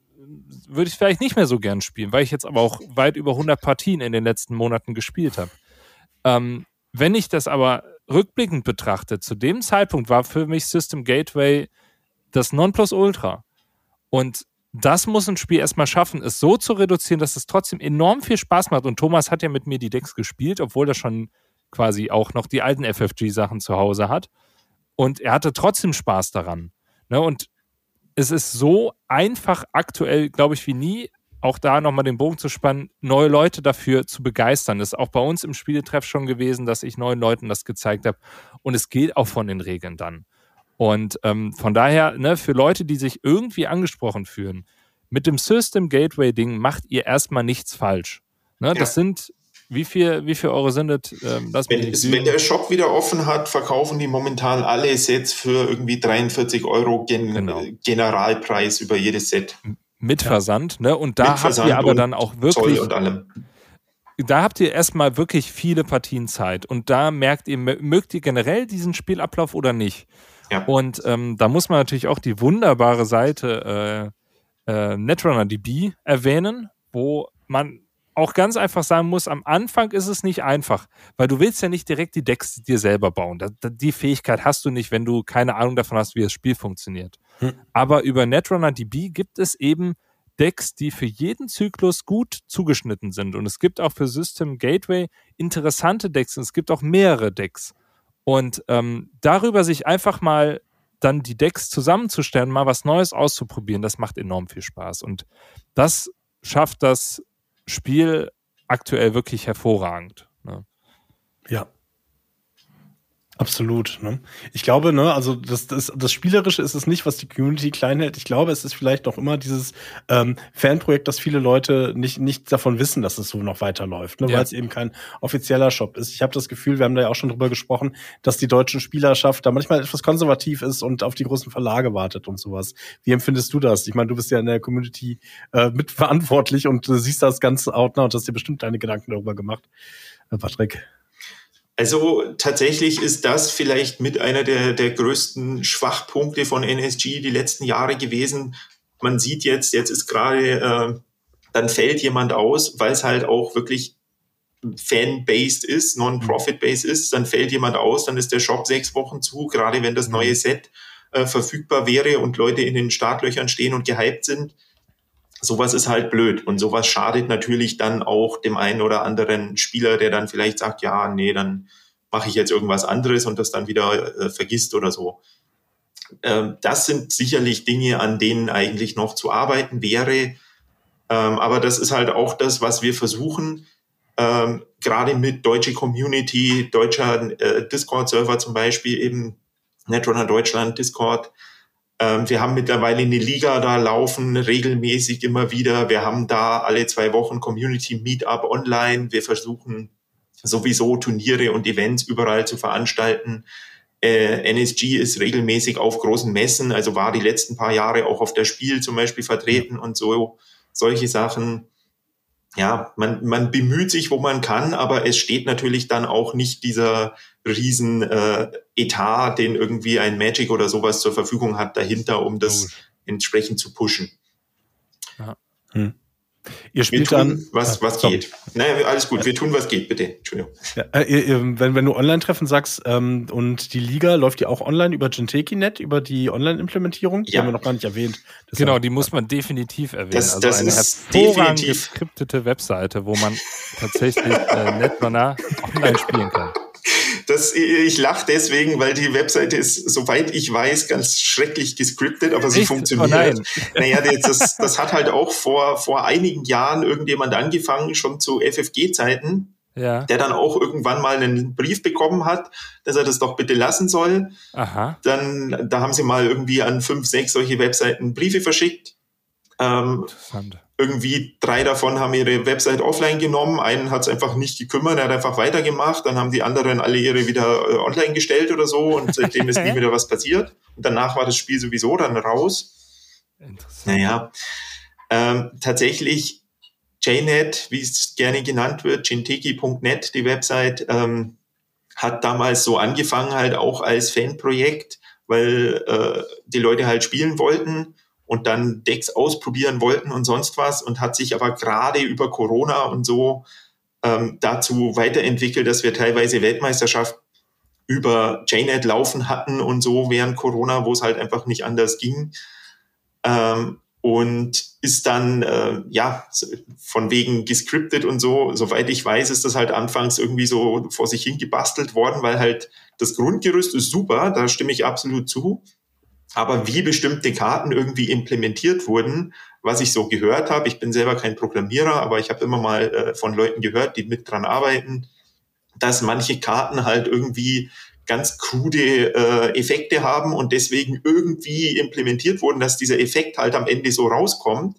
würde ich vielleicht nicht mehr so gern spielen, weil ich jetzt aber auch weit über hundert Partien in den letzten Monaten gespielt habe. Ähm, wenn ich das aber rückblickend betrachte, zu dem Zeitpunkt war für mich System Gateway das Nonplusultra. Und das muss ein Spiel erstmal schaffen, es so zu reduzieren, dass es trotzdem enorm viel Spaß macht. Und Thomas hat ja mit mir die Decks gespielt, obwohl er schon quasi auch noch die alten F F G-Sachen zu Hause hat. Und er hatte trotzdem Spaß daran. Ne? Und es ist so einfach aktuell, glaube ich, wie nie, auch da nochmal den Bogen zu spannen, neue Leute dafür zu begeistern. Das ist auch bei uns im Spieletreff schon gewesen, dass ich neuen Leuten das gezeigt habe. Und es geht auch von den Regeln dann. Und ähm, von daher, ne, für Leute, die sich irgendwie angesprochen fühlen, mit dem System Gateway-Ding macht ihr erstmal nichts falsch. Ne, ja. Das sind, wie viel, wie viel Euro sind das? Ähm, wenn, es, wenn der Shop wieder offen hat, verkaufen die momentan alle Sets für irgendwie dreiundvierzig Euro Gen- genau. Generalpreis über jedes Set. Mit Versand, ne? Und da habt ihr aber dann auch wirklich. Zoll und allem. Da habt ihr erstmal wirklich viele Partien Zeit. Und da merkt ihr, mögt ihr generell diesen Spielablauf oder nicht? Ja. Und ähm, da muss man natürlich auch die wunderbare Seite äh, äh, Netrunner D B erwähnen, wo man auch ganz einfach sagen muss, am Anfang ist es nicht einfach, weil du willst ja nicht direkt die Decks dir selber bauen. Da, da, die Fähigkeit hast du nicht, wenn du keine Ahnung davon hast, wie das Spiel funktioniert. Hm. Aber über Netrunner D B gibt es eben Decks, die für jeden Zyklus gut zugeschnitten sind. Und es gibt auch für System Gateway interessante Decks und es gibt auch mehrere Decks. Und ähm, darüber sich einfach mal dann die Decks zusammenzustellen, mal was Neues auszuprobieren, das macht enorm viel Spaß. Und das schafft das Spiel aktuell wirklich hervorragend. Ne? Ja. Absolut. Ne? Ich glaube, ne, also das, das, das Spielerische ist es nicht, was die Community klein hält. Ich glaube, es ist vielleicht noch immer dieses ähm, Fanprojekt, dass viele Leute nicht, nicht davon wissen, dass es so noch weiterläuft, ne? Ja. Weil es eben kein offizieller Shop ist. Ich habe das Gefühl, wir haben da ja auch schon drüber gesprochen, dass die deutsche Spielerschaft da manchmal etwas konservativ ist und auf die großen Verlage wartet und sowas. Wie empfindest du das? Ich meine, du bist ja in der Community äh, mitverantwortlich und du siehst das Ganze outnah und hast dir bestimmt deine Gedanken darüber gemacht. Äh, Patrick. Also tatsächlich ist das vielleicht mit einer der, der größten Schwachpunkte von N S G die letzten Jahre gewesen. Man sieht jetzt, jetzt ist gerade, äh, dann fällt jemand aus, weil es halt auch wirklich fan-based ist, non-profit-based ist, dann fällt jemand aus, dann ist der Shop sechs Wochen zu, gerade wenn das neue Set äh, verfügbar wäre und Leute in den Startlöchern stehen und gehypt sind. Sowas ist halt blöd und sowas schadet natürlich dann auch dem einen oder anderen Spieler, der dann vielleicht sagt, ja, nee, dann mache ich jetzt irgendwas anderes und das dann wieder äh, vergisst oder so. Ähm, das sind sicherlich Dinge, an denen eigentlich noch zu arbeiten wäre. Ähm, aber das ist halt auch das, was wir versuchen, ähm, gerade mit deutsche Community, deutscher äh, Discord-Server zum Beispiel, eben Netrunner Deutschland, Discord. Wir haben mittlerweile eine Liga da laufen, regelmäßig immer wieder. Wir haben da alle zwei Wochen Community Meetup online. Wir versuchen sowieso Turniere und Events überall zu veranstalten. Äh, N S G ist regelmäßig auf großen Messen, also war die letzten paar Jahre auch auf der Spiel zum Beispiel vertreten und so, solche Sachen. Ja, man, man bemüht sich, wo man kann, aber es steht natürlich dann auch nicht dieser riesen äh, Etat, den irgendwie ein Magic oder sowas zur Verfügung hat, dahinter, um das oh. entsprechend zu pushen. Ja. Hm. Ihr spielt wir tun, dann, was, was sorry. geht. Naja, alles gut, wir tun, was geht, bitte. Entschuldigung. Ja, äh, ihr, wenn, wenn du Online-Treffen sagst, ähm, und die Liga läuft ja auch online über Jinteki Punkt net, über die Online-Implementierung? Die Ja. haben wir noch gar nicht erwähnt. Das Genau, heißt, die muss man definitiv erwähnen. Das- also das eine ist hervorragend definitiv- geskriptete Webseite, wo man tatsächlich äh, Netrunner online spielen kann. Das, ich lache deswegen, weil die Webseite ist, soweit ich weiß, ganz schrecklich gescriptet, aber sie Echt? funktioniert. Oh nein. Naja, das, das hat halt auch vor, vor einigen Jahren irgendjemand angefangen, schon zu F F G-Zeiten, Ja. der dann auch irgendwann mal einen Brief bekommen hat, dass er das doch bitte lassen soll. Aha. Dann, da haben sie mal irgendwie an fünf, sechs solche Webseiten Briefe verschickt. Ähm, Interessant. irgendwie drei davon haben ihre Website offline genommen, einen hat es einfach nicht gekümmert, der hat einfach weitergemacht, dann haben die anderen alle ihre wieder äh, online gestellt oder so und seitdem ist nie wieder was passiert. Und danach war das Spiel sowieso dann raus. Interessant. Naja, ähm, tatsächlich J net, wie es gerne genannt wird, Jinteki Punkt net, die Website, ähm, hat damals so angefangen halt auch als Fanprojekt, weil äh, die Leute halt spielen wollten und dann Decks ausprobieren wollten und sonst was und hat sich aber gerade über Corona und so ähm, dazu weiterentwickelt, dass wir teilweise Weltmeisterschaft über J net laufen hatten und so während Corona, wo es halt einfach nicht anders ging. Ähm, und ist dann, äh, ja, von wegen gescriptet und so, soweit ich weiß, ist das halt anfangs irgendwie so vor sich hin gebastelt worden, weil halt das Grundgerüst ist super, da stimme ich absolut zu. Aber wie bestimmte Karten irgendwie implementiert wurden, was ich so gehört habe, ich bin selber kein Programmierer, aber ich habe immer mal äh, von Leuten gehört, die mit dran arbeiten, dass manche Karten halt irgendwie ganz krude äh, Effekte haben und deswegen irgendwie implementiert wurden, dass dieser Effekt halt am Ende so rauskommt.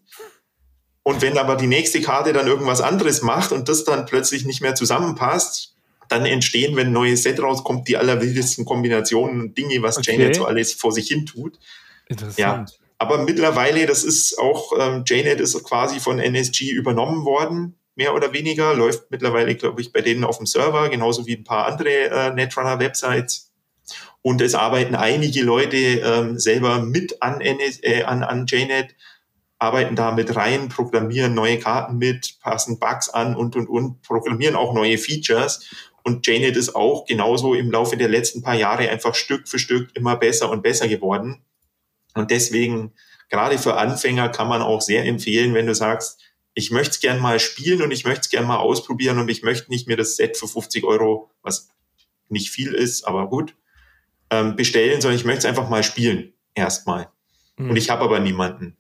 Und wenn aber die nächste Karte dann irgendwas anderes macht und das dann plötzlich nicht mehr zusammenpasst, dann entstehen, wenn ein neues Set rauskommt, die allerwildesten Kombinationen und Dinge, was Okay. J net so alles vor sich hin tut. Interessant. Ja, aber mittlerweile, das ist auch, ähm, J net ist quasi von N S G übernommen worden, mehr oder weniger, läuft mittlerweile, glaube ich, bei denen auf dem Server, genauso wie ein paar andere äh, Netrunner-Websites. Und es arbeiten einige Leute ähm, selber mit an, N S, äh, an, an J net, arbeiten da mit rein, programmieren neue Karten mit, passen Bugs an und, und, und, programmieren auch neue Features. Und J net ist auch genauso im Laufe der letzten paar Jahre einfach Stück für Stück immer besser und besser geworden. Und deswegen, gerade für Anfänger kann man auch sehr empfehlen, wenn du sagst, ich möchte es gern mal spielen und ich möchte es gern mal ausprobieren und ich möchte nicht mir das Set für fünfzig Euro, was nicht viel ist, aber gut, ähm, bestellen, sondern ich möchte es einfach mal spielen, erstmal. Mhm. Und ich habe aber niemanden.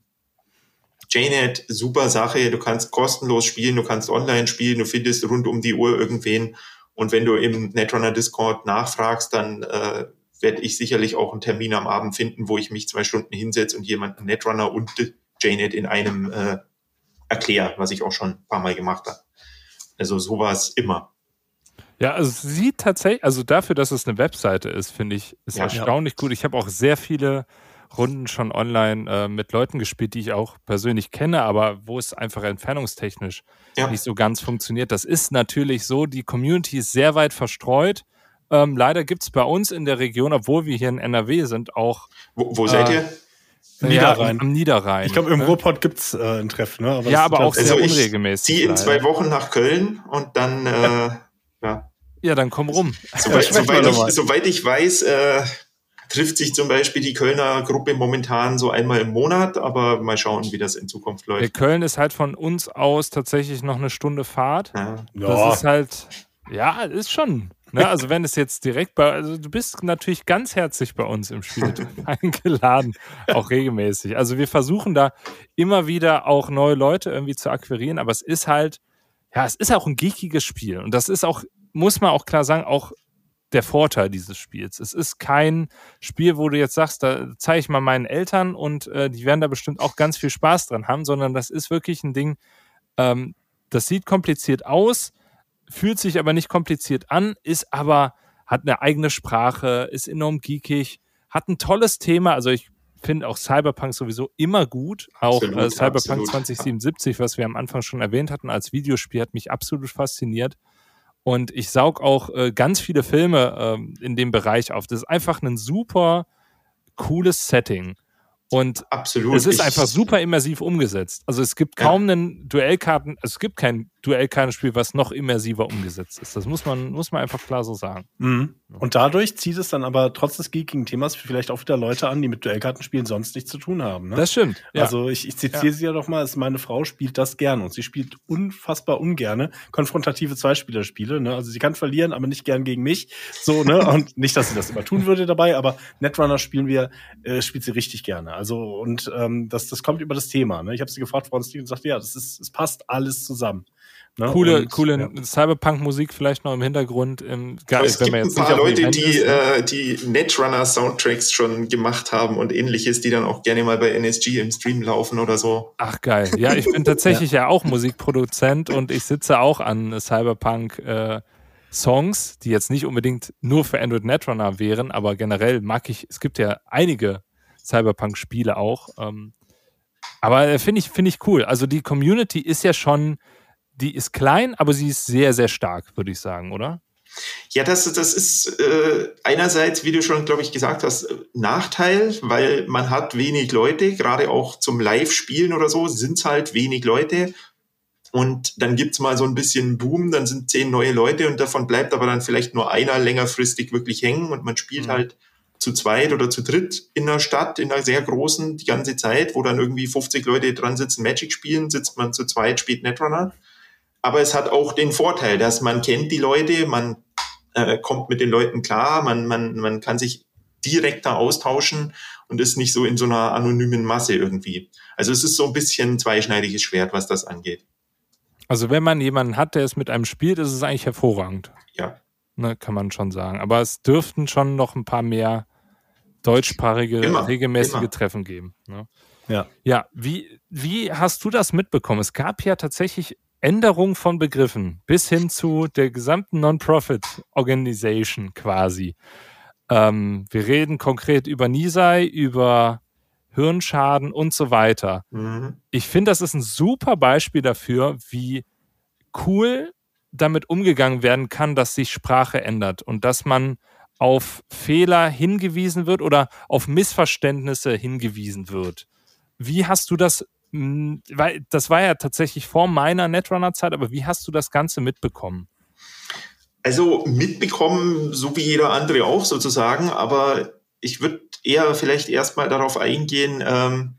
J net, super Sache, du kannst kostenlos spielen, du kannst online spielen, du findest rund um die Uhr irgendwen. Und wenn du im Netrunner Discord nachfragst, dann äh, werde ich sicherlich auch einen Termin am Abend finden, wo ich mich zwei Stunden hinsetze und jemanden Netrunner und J net in einem äh, erkläre, was ich auch schon ein paar Mal gemacht habe. Also sowas immer. Ja, also es sieht tatsächlich, also dafür, dass es eine Webseite ist, finde ich, ist Ja. erstaunlich gut. Ich habe auch sehr viele Runden schon online äh, mit Leuten gespielt, die ich auch persönlich kenne, aber wo es einfach entfernungstechnisch Ja. nicht so ganz funktioniert. Das ist natürlich so, die Community ist sehr weit verstreut. Ähm, leider gibt es bei uns in der Region, obwohl wir hier in N R W sind, auch Wo, wo seid Äh, ihr? Niederrhein. Ja, am Niederrhein. Ich glaube, im ne? Ruhrpott gibt's äh, ein Treff, ne? Aber Ja, das aber ist auch halt- sehr Also ich unregelmäßig ziehe in leider. zwei Wochen nach Köln und dann, äh, ja, Ja, dann komm rum. soweit, sprechen wir soweit, doch mal. ich, soweit ich weiß, äh, trifft sich zum Beispiel die Kölner Gruppe momentan so einmal im Monat, aber mal schauen, wie das in Zukunft Der läuft. Köln ist halt von uns aus tatsächlich noch eine Stunde Fahrt. Ja. Ja. Das ist halt, ja, ist schon. Ne? Also wenn es jetzt direkt bei, also du bist natürlich ganz herzlich bei uns im Spiel eingeladen, auch regelmäßig. Also wir versuchen da immer wieder auch neue Leute irgendwie zu akquirieren, aber es ist halt, ja, es ist auch ein geekiges Spiel und das ist auch, muss man auch klar sagen, auch der Vorteil dieses Spiels. Es ist kein Spiel, wo du jetzt sagst, da zeige ich mal meinen Eltern und äh, die werden da bestimmt auch ganz viel Spaß dran haben, sondern das ist wirklich ein Ding, ähm, das sieht kompliziert aus, fühlt sich aber nicht kompliziert an, ist aber, hat eine eigene Sprache, ist enorm geekig, hat ein tolles Thema, also ich finde auch Cyberpunk sowieso immer gut, auch Absolut, äh, Cyberpunk absolut. zwanzig siebenundsiebzig, was wir am Anfang schon erwähnt hatten als Videospiel, hat mich absolut fasziniert. Und ich saug auch äh, ganz viele Filme ähm, in dem Bereich auf. Das ist einfach ein super cooles Setting. Und absolut. es ist ich, einfach super immersiv umgesetzt. Also es gibt kaum ja. einen Duellkarten, also es gibt kein Duellkartenspiel, was noch immersiver umgesetzt ist. Das muss man, muss man einfach klar so sagen. Mhm. Und dadurch zieht es dann aber trotz des geekigen Themas vielleicht auch wieder Leute an, die mit Duellkartenspielen sonst nichts zu tun haben. Ne? Das stimmt. Ja. Also ich, ich zitiere ja. sie ja doch mal, also meine Frau spielt das gerne und sie spielt unfassbar ungerne konfrontative Zweispielerspiele. Ne? Also sie kann verlieren, aber nicht gern gegen mich. So, ne? Und nicht, dass sie das immer tun würde dabei, aber Netrunner spielen wir, äh, spielt sie richtig gerne. Also und ähm, das, das kommt über das Thema. Ne? Ich habe sie gefragt, Frau Steve, und sagte, ja, das ist, es passt alles zusammen. Ne? Coole, und, coole ja. Cyberpunk-Musik vielleicht noch im Hintergrund. Im, gar, es gibt ein paar Leute, die, ist, äh, die Netrunner-Soundtracks schon gemacht haben und ähnliches, die dann auch gerne mal bei N S G im Stream laufen oder so. Ach geil. Ja, ich bin tatsächlich ja. ja auch Musikproduzent und ich sitze auch an Cyberpunk-Songs, äh, die jetzt nicht unbedingt nur für Android Netrunner wären, aber generell mag ich, es gibt ja einige Cyberpunk-Spiele auch. Ähm, aber finde ich, finde ich cool. Also die Community ist ja schon, die ist klein, aber sie ist sehr, sehr stark, würde ich sagen, oder? Ja, das, das ist äh, einerseits, wie du schon, glaube ich, gesagt hast, Nachteil, weil man hat wenig Leute, gerade auch zum Live-Spielen oder so, sind es halt wenig Leute. Und dann gibt's mal so ein bisschen Boom, dann sind zehn neue Leute und davon bleibt aber dann vielleicht nur einer längerfristig wirklich hängen und man spielt mhm. halt zu zweit oder zu dritt in einer Stadt, in einer sehr großen, die ganze Zeit, wo dann irgendwie fünfzig Leute dran sitzen, Magic spielen, sitzt man zu zweit, spielt Netrunner. Aber es hat auch den Vorteil, dass man kennt die Leute, man äh, kommt mit den Leuten klar, man, man, man kann sich direkter austauschen und ist nicht so in so einer anonymen Masse irgendwie. Also es ist so ein bisschen ein zweischneidiges Schwert, was das angeht. Also wenn man jemanden hat, der es mit einem spielt, ist es eigentlich hervorragend. Ja. Ne, kann man schon sagen. Aber es dürften schon noch ein paar mehr deutschsprachige, immer, regelmäßige immer. Treffen geben. Ne? Ja. Ja, wie, wie hast du das mitbekommen? Es gab ja tatsächlich Änderung von Begriffen bis hin zu der gesamten Non-Profit-Organisation quasi. Ähm, wir reden konkret über Nisei, über Hirnschaden und so weiter. Mhm. Ich finde, das ist ein super Beispiel dafür, wie cool damit umgegangen werden kann, dass sich Sprache ändert und dass man auf Fehler hingewiesen wird oder auf Missverständnisse hingewiesen wird. Wie hast du das Weil das war ja tatsächlich vor meiner Netrunner-Zeit, aber wie hast du das Ganze mitbekommen? Also mitbekommen, so wie jeder andere auch sozusagen, aber ich würde eher vielleicht erstmal darauf eingehen, ähm,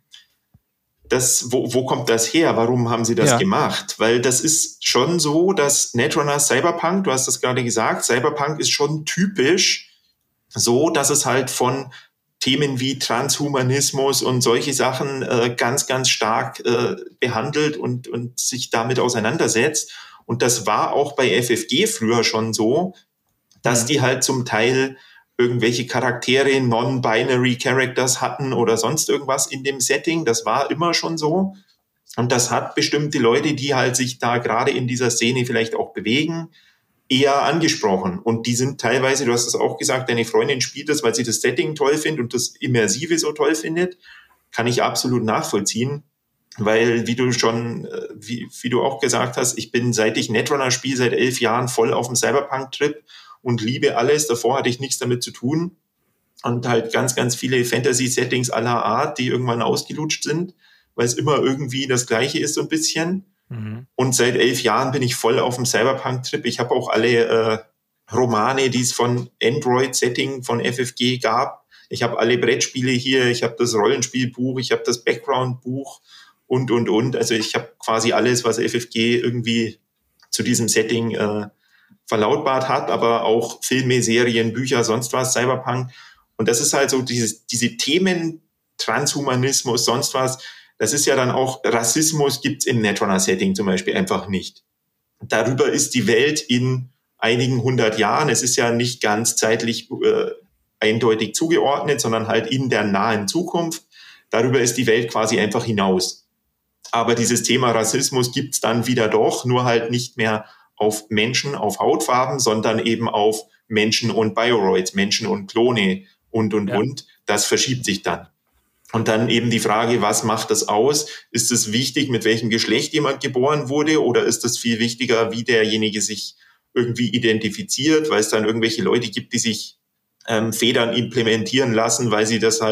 dass, wo, wo kommt das her? Warum haben sie das ja. gemacht? Weil das ist schon so, dass Netrunner Cyberpunk, du hast das gerade gesagt, Cyberpunk ist schon typisch so, dass es halt von Themen wie Transhumanismus und solche Sachen äh, ganz, ganz stark äh, behandelt und, und sich damit auseinandersetzt. Und das war auch bei F F G früher schon so, dass die halt zum Teil irgendwelche Charaktere, non-binary Characters hatten oder sonst irgendwas in dem Setting. Das war immer schon so. Und das hat bestimmte Leute, die halt sich da gerade in dieser Szene vielleicht auch bewegen, eher angesprochen. Und die sind teilweise, du hast es auch gesagt, deine Freundin spielt das, weil sie das Setting toll findet und das Immersive so toll findet. Kann ich absolut nachvollziehen. Weil, wie du schon, wie, wie du auch gesagt hast, ich bin, seit ich Netrunner spiele, seit elf Jahren voll auf dem Cyberpunk-Trip und liebe alles. Davor hatte ich nichts damit zu tun. Und halt ganz, ganz viele Fantasy-Settings aller Art, die irgendwann ausgelutscht sind, weil es immer irgendwie das Gleiche ist so ein bisschen. Mhm. Und seit elf Jahren bin ich voll auf dem Cyberpunk-Trip. Ich habe auch alle äh, Romane, die es von Android-Setting von F F G gab. Ich habe alle Brettspiele hier, ich habe das Rollenspielbuch, ich habe das Background-Buch und, und, und. Also ich habe quasi alles, was F F G irgendwie zu diesem Setting äh, verlautbart hat, aber auch Filme, Serien, Bücher, sonst was, Cyberpunk. Und das ist halt so dieses, diese Themen, Transhumanismus, sonst was, das ist ja dann auch, Rassismus gibt's im Netrunner-Setting zum Beispiel einfach nicht. Darüber ist die Welt in einigen hundert Jahren, es ist ja nicht ganz zeitlich äh, eindeutig zugeordnet, sondern halt in der nahen Zukunft. Darüber ist die Welt quasi einfach hinaus. Aber dieses Thema Rassismus gibt's dann wieder doch, nur halt nicht mehr auf Menschen, auf Hautfarben, sondern eben auf Menschen und Bioroids, Menschen und Klone und, und, ja. und. Das verschiebt sich dann. Und dann eben die Frage, was macht das aus? Ist es wichtig, mit welchem Geschlecht jemand geboren wurde? Oder ist es viel wichtiger, wie derjenige sich irgendwie identifiziert? Weil es dann irgendwelche Leute gibt, die sich ähm, Federn implementieren lassen, weil sie das halt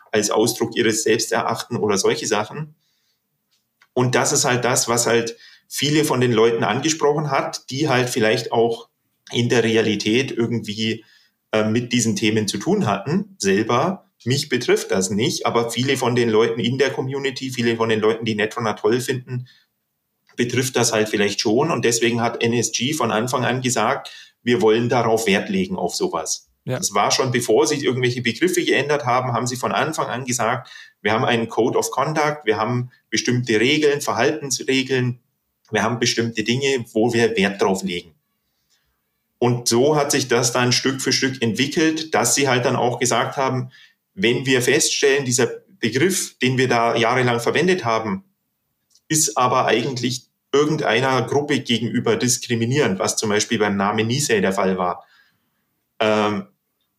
als Ausdruck ihres Selbst erachten oder solche Sachen. Und das ist halt das, was halt viele von den Leuten angesprochen hat, die halt vielleicht auch in der Realität irgendwie äh, mit diesen Themen zu tun hatten, selber. Mich betrifft das nicht, aber viele von den Leuten in der Community, viele von den Leuten, die Netrunner toll finden, betrifft das halt vielleicht schon. Und deswegen hat N S G von Anfang an gesagt, wir wollen darauf Wert legen, auf sowas. Ja. Das war schon, bevor sie irgendwelche Begriffe geändert haben, haben sie von Anfang an gesagt, wir haben einen Code of Conduct, wir haben bestimmte Regeln, Verhaltensregeln, wir haben bestimmte Dinge, wo wir Wert drauf legen. Und so hat sich das dann Stück für Stück entwickelt, dass sie halt dann auch gesagt haben, wenn wir feststellen, dieser Begriff, den wir da jahrelang verwendet haben, ist aber eigentlich irgendeiner Gruppe gegenüber diskriminierend, was zum Beispiel beim Namen Nisei der Fall war, ähm,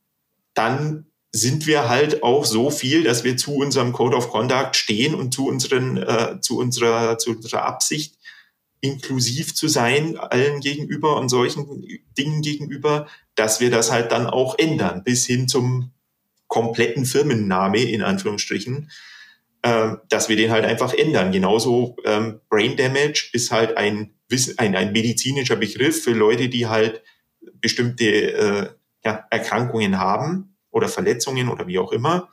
dann sind wir halt auch so viel, dass wir zu unserem Code of Conduct stehen und zu unseren, äh, zu unserer, zu unserer Absicht, inklusiv zu sein, allen gegenüber und solchen Dingen gegenüber, dass wir das halt dann auch ändern, bis hin zum kompletten Firmenname, in Anführungsstrichen, äh, dass wir den halt einfach ändern. Genauso ähm, Brain Damage ist halt ein, ein, ein medizinischer Begriff für Leute, die halt bestimmte äh, ja, Erkrankungen haben oder Verletzungen oder wie auch immer.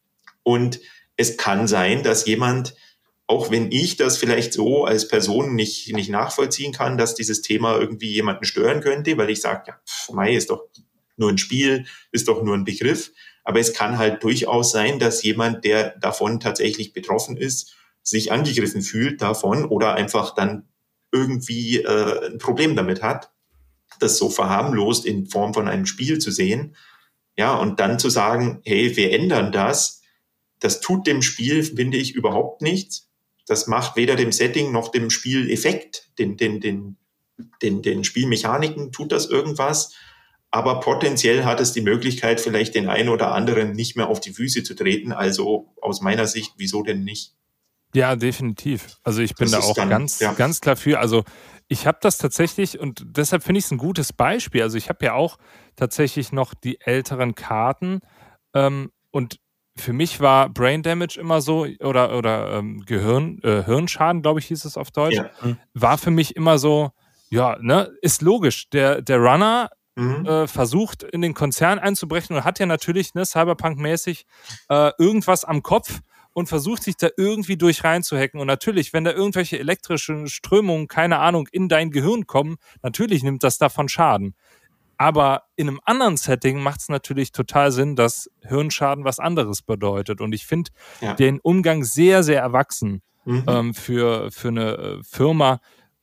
Und es kann sein, dass jemand, auch wenn ich das vielleicht so als Person nicht, nicht nachvollziehen kann, dass dieses Thema irgendwie jemanden stören könnte, weil ich sage, ja, pf, Mai ist doch nur ein Spiel, ist doch nur ein Begriff. Aber es kann halt durchaus sein, dass jemand, der davon tatsächlich betroffen ist, sich angegriffen fühlt davon oder einfach dann irgendwie äh, ein Problem damit hat, das so verharmlost in Form von einem Spiel zu sehen. Ja, und dann zu sagen, hey, wir ändern das, das tut dem Spiel, finde ich, überhaupt nichts. Das macht weder dem Setting noch dem Spiel Effekt, den, den, den, den, den Spielmechaniken tut das irgendwas. Aber potenziell hat es die Möglichkeit, vielleicht den einen oder anderen nicht mehr auf die Füße zu treten. Also aus meiner Sicht, wieso denn nicht? Ja, definitiv. Also ich bin Das da ist auch dann, ganz, ja. ganz klar für. Also ich habe das tatsächlich und deshalb finde ich es ein gutes Beispiel. Also ich habe ja auch tatsächlich noch die älteren Karten ähm, und für mich war Brain Damage immer so oder, oder ähm, Gehirn, äh, Hirnschaden, glaube ich, hieß es auf Deutsch, Ja. war für mich immer so, ja, ne, ist logisch. Der, der Runner Mhm. Äh, versucht, in den Konzern einzubrechen und hat ja natürlich ne, Cyberpunk-mäßig äh, irgendwas am Kopf und versucht sich da irgendwie durch reinzuhacken. Und natürlich, wenn da irgendwelche elektrischen Strömungen, keine Ahnung, in dein Gehirn kommen, natürlich nimmt das davon Schaden. Aber in einem anderen Setting macht es natürlich total Sinn, dass Hirnschaden was anderes bedeutet. Und ich finde Ja. den Umgang sehr, sehr erwachsen Mhm. ähm, für, für eine äh, Firma.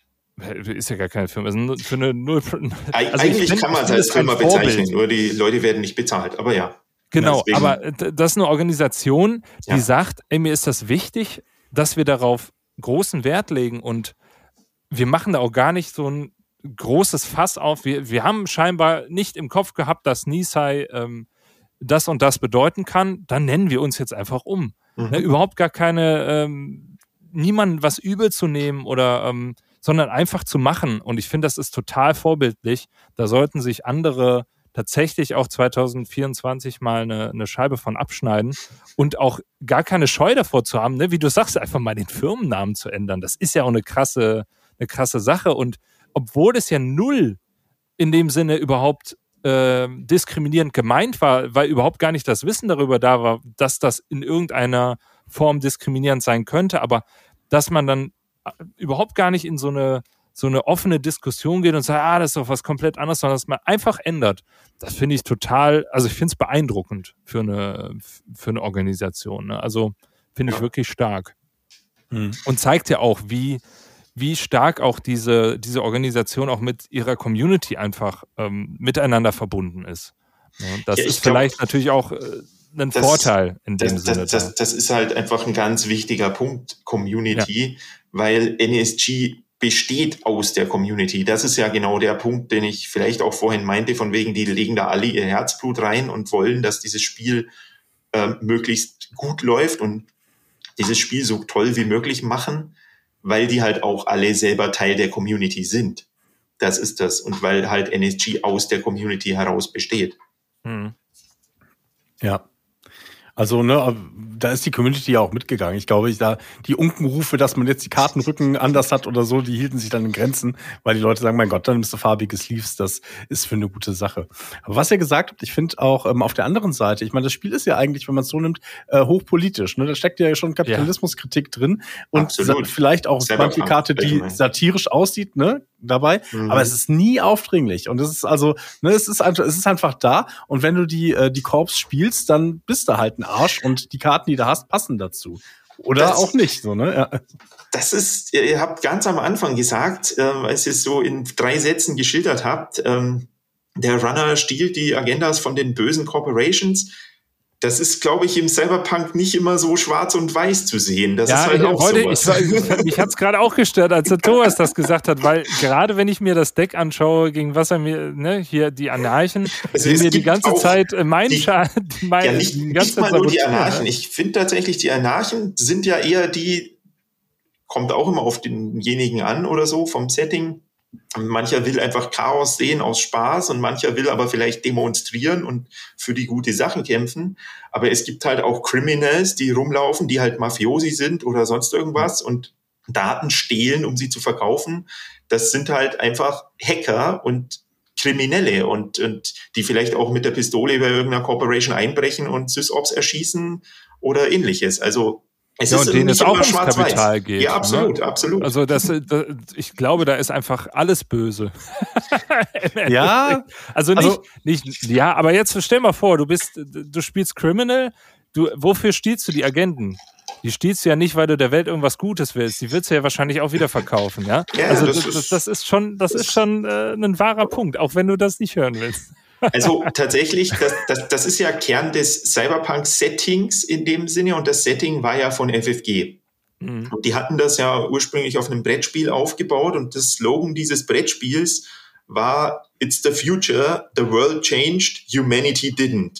Ist ja gar keine Firma, ist für eine Null. Eig- Also Eigentlich find, kann man es als Firma bezeichnen, nur die Leute werden nicht bezahlt. Aber ja. Genau, Deswegen, aber das ist eine Organisation, die Ja. sagt, ey, mir ist das wichtig, dass wir darauf großen Wert legen und wir machen da auch gar nicht so ein großes Fass auf. Wir, wir haben scheinbar nicht im Kopf gehabt, dass Nisei ähm, das und das bedeuten kann. Dann nennen wir uns jetzt einfach um. Mhm. Ne, überhaupt gar keine, ähm, niemandem was übel zu nehmen oder ähm, sondern einfach zu machen. Und ich finde, das ist total vorbildlich. Da sollten sich andere tatsächlich auch zwanzig vierundzwanzig mal eine, eine Scheibe von abschneiden und auch gar keine Scheu davor zu haben, ne? Wie du sagst, einfach mal den Firmennamen zu ändern. Das ist ja auch eine krasse, eine krasse Sache. Und obwohl es ja null in dem Sinne überhaupt äh, diskriminierend gemeint war, weil überhaupt gar nicht das Wissen darüber da war, dass das in irgendeiner Form diskriminierend sein könnte, aber dass man dann überhaupt gar nicht in so eine, so eine offene Diskussion geht und sagt, ah, das ist doch was komplett anderes, sondern dass man einfach ändert. Das finde ich total, also ich finde es beeindruckend für eine, für eine Organisation. Ne? Also finde ich Ja. wirklich stark. Mhm. Und zeigt ja auch, wie, wie stark auch diese, diese Organisation auch mit ihrer Community einfach ähm, miteinander verbunden ist. Ja, das Ja, ich ist glaub, vielleicht natürlich auch äh, ein das- Vorteil in dem Das, Sinne. das, das, das ist halt einfach ein ganz wichtiger Punkt, Community, Ja. weil N S G besteht aus der Community. Das ist ja genau der Punkt, den ich vielleicht auch vorhin meinte, von wegen, die legen da alle ihr Herzblut rein und wollen, dass dieses Spiel äh, möglichst gut läuft und dieses Spiel so toll wie möglich machen, weil die halt auch alle selber Teil der Community sind. Das ist das. Und weil halt N S G aus der Community heraus besteht. Mhm. Ja. Also, ne, da ist die Community ja auch mitgegangen. Ich glaube, ich da die Unkenrufe, dass man jetzt die Kartenrücken anders hat oder so, die hielten sich dann in Grenzen, weil die Leute sagen, mein Gott, dann nimmst du farbige Sleeves, das ist für eine gute Sache. Aber was ihr gesagt habt, ich finde auch ähm, auf der anderen Seite, ich meine, das Spiel ist ja eigentlich, wenn man es so nimmt, äh, hochpolitisch. Ne? Da steckt ja schon Kapitalismuskritik ja. drin und Absolut. vielleicht auch manche Karte, die satirisch aussieht, ne, dabei, mhm. aber es ist nie aufdringlich und es ist also, ne, es ist einfach, es ist einfach da und wenn du die äh, die Korps spielst, dann bist du halt ein Arsch und die Karten, die du hast, passen dazu. Oder das, auch nicht, so, ne? Ja. Das ist, ihr habt ganz am Anfang gesagt, ähm, als ihr es so in drei Sätzen geschildert habt, ähm, der Runner stiehlt die Agendas von den bösen Corporations. Das ist, glaube ich, im Cyberpunk nicht immer so schwarz und weiß zu sehen. Das ja, ist halt ich, auch heute, sowas. Ich, ich, mich hat's gerade auch gestört, als der Thomas das gesagt hat, weil gerade wenn ich mir das Deck anschaue, gegen was er mir, ne, hier die Anarchen, also die mir die ganze Zeit mein die, Schaden, mein, ja, nicht, die ganze nicht mal Zeit nur die sabotieren. Anarchen. Ich finde tatsächlich, die Anarchen sind ja eher die, kommt auch immer auf denjenigen an oder so, vom Setting. Mancher will einfach Chaos sehen aus Spaß und mancher will aber vielleicht demonstrieren und für die gute Sache kämpfen. Aber es gibt halt auch Criminals, die rumlaufen, die halt Mafiosi sind oder sonst irgendwas und Daten stehlen, um sie zu verkaufen. Das sind halt einfach Hacker und Kriminelle und, und die vielleicht auch mit der Pistole bei irgendeiner Corporation einbrechen und SysOps erschießen oder ähnliches. Also es ja, ist und denen es auch ums Kapital geht. Ja, absolut, ne? absolut. Also das, das, ich glaube, da ist einfach alles böse. ja, also nicht, also nicht, ja, aber jetzt stell mal vor, du bist, du spielst Criminal, du, wofür stiehlst du die Agenten? Die stiehlst du ja nicht, weil du der Welt irgendwas Gutes willst. Die willst du ja wahrscheinlich auch wieder verkaufen, ja? ja also das, das, das, das ist schon, das ist schon äh, ein wahrer Punkt, auch wenn du das nicht hören willst. Also tatsächlich, das, das, das ist ja Kern des Cyberpunk-Settings in dem Sinne und das Setting war ja von F F G. Mhm. Und die hatten das ja ursprünglich auf einem Brettspiel aufgebaut und das Slogan dieses Brettspiels war It's the future, the world changed, humanity didn't.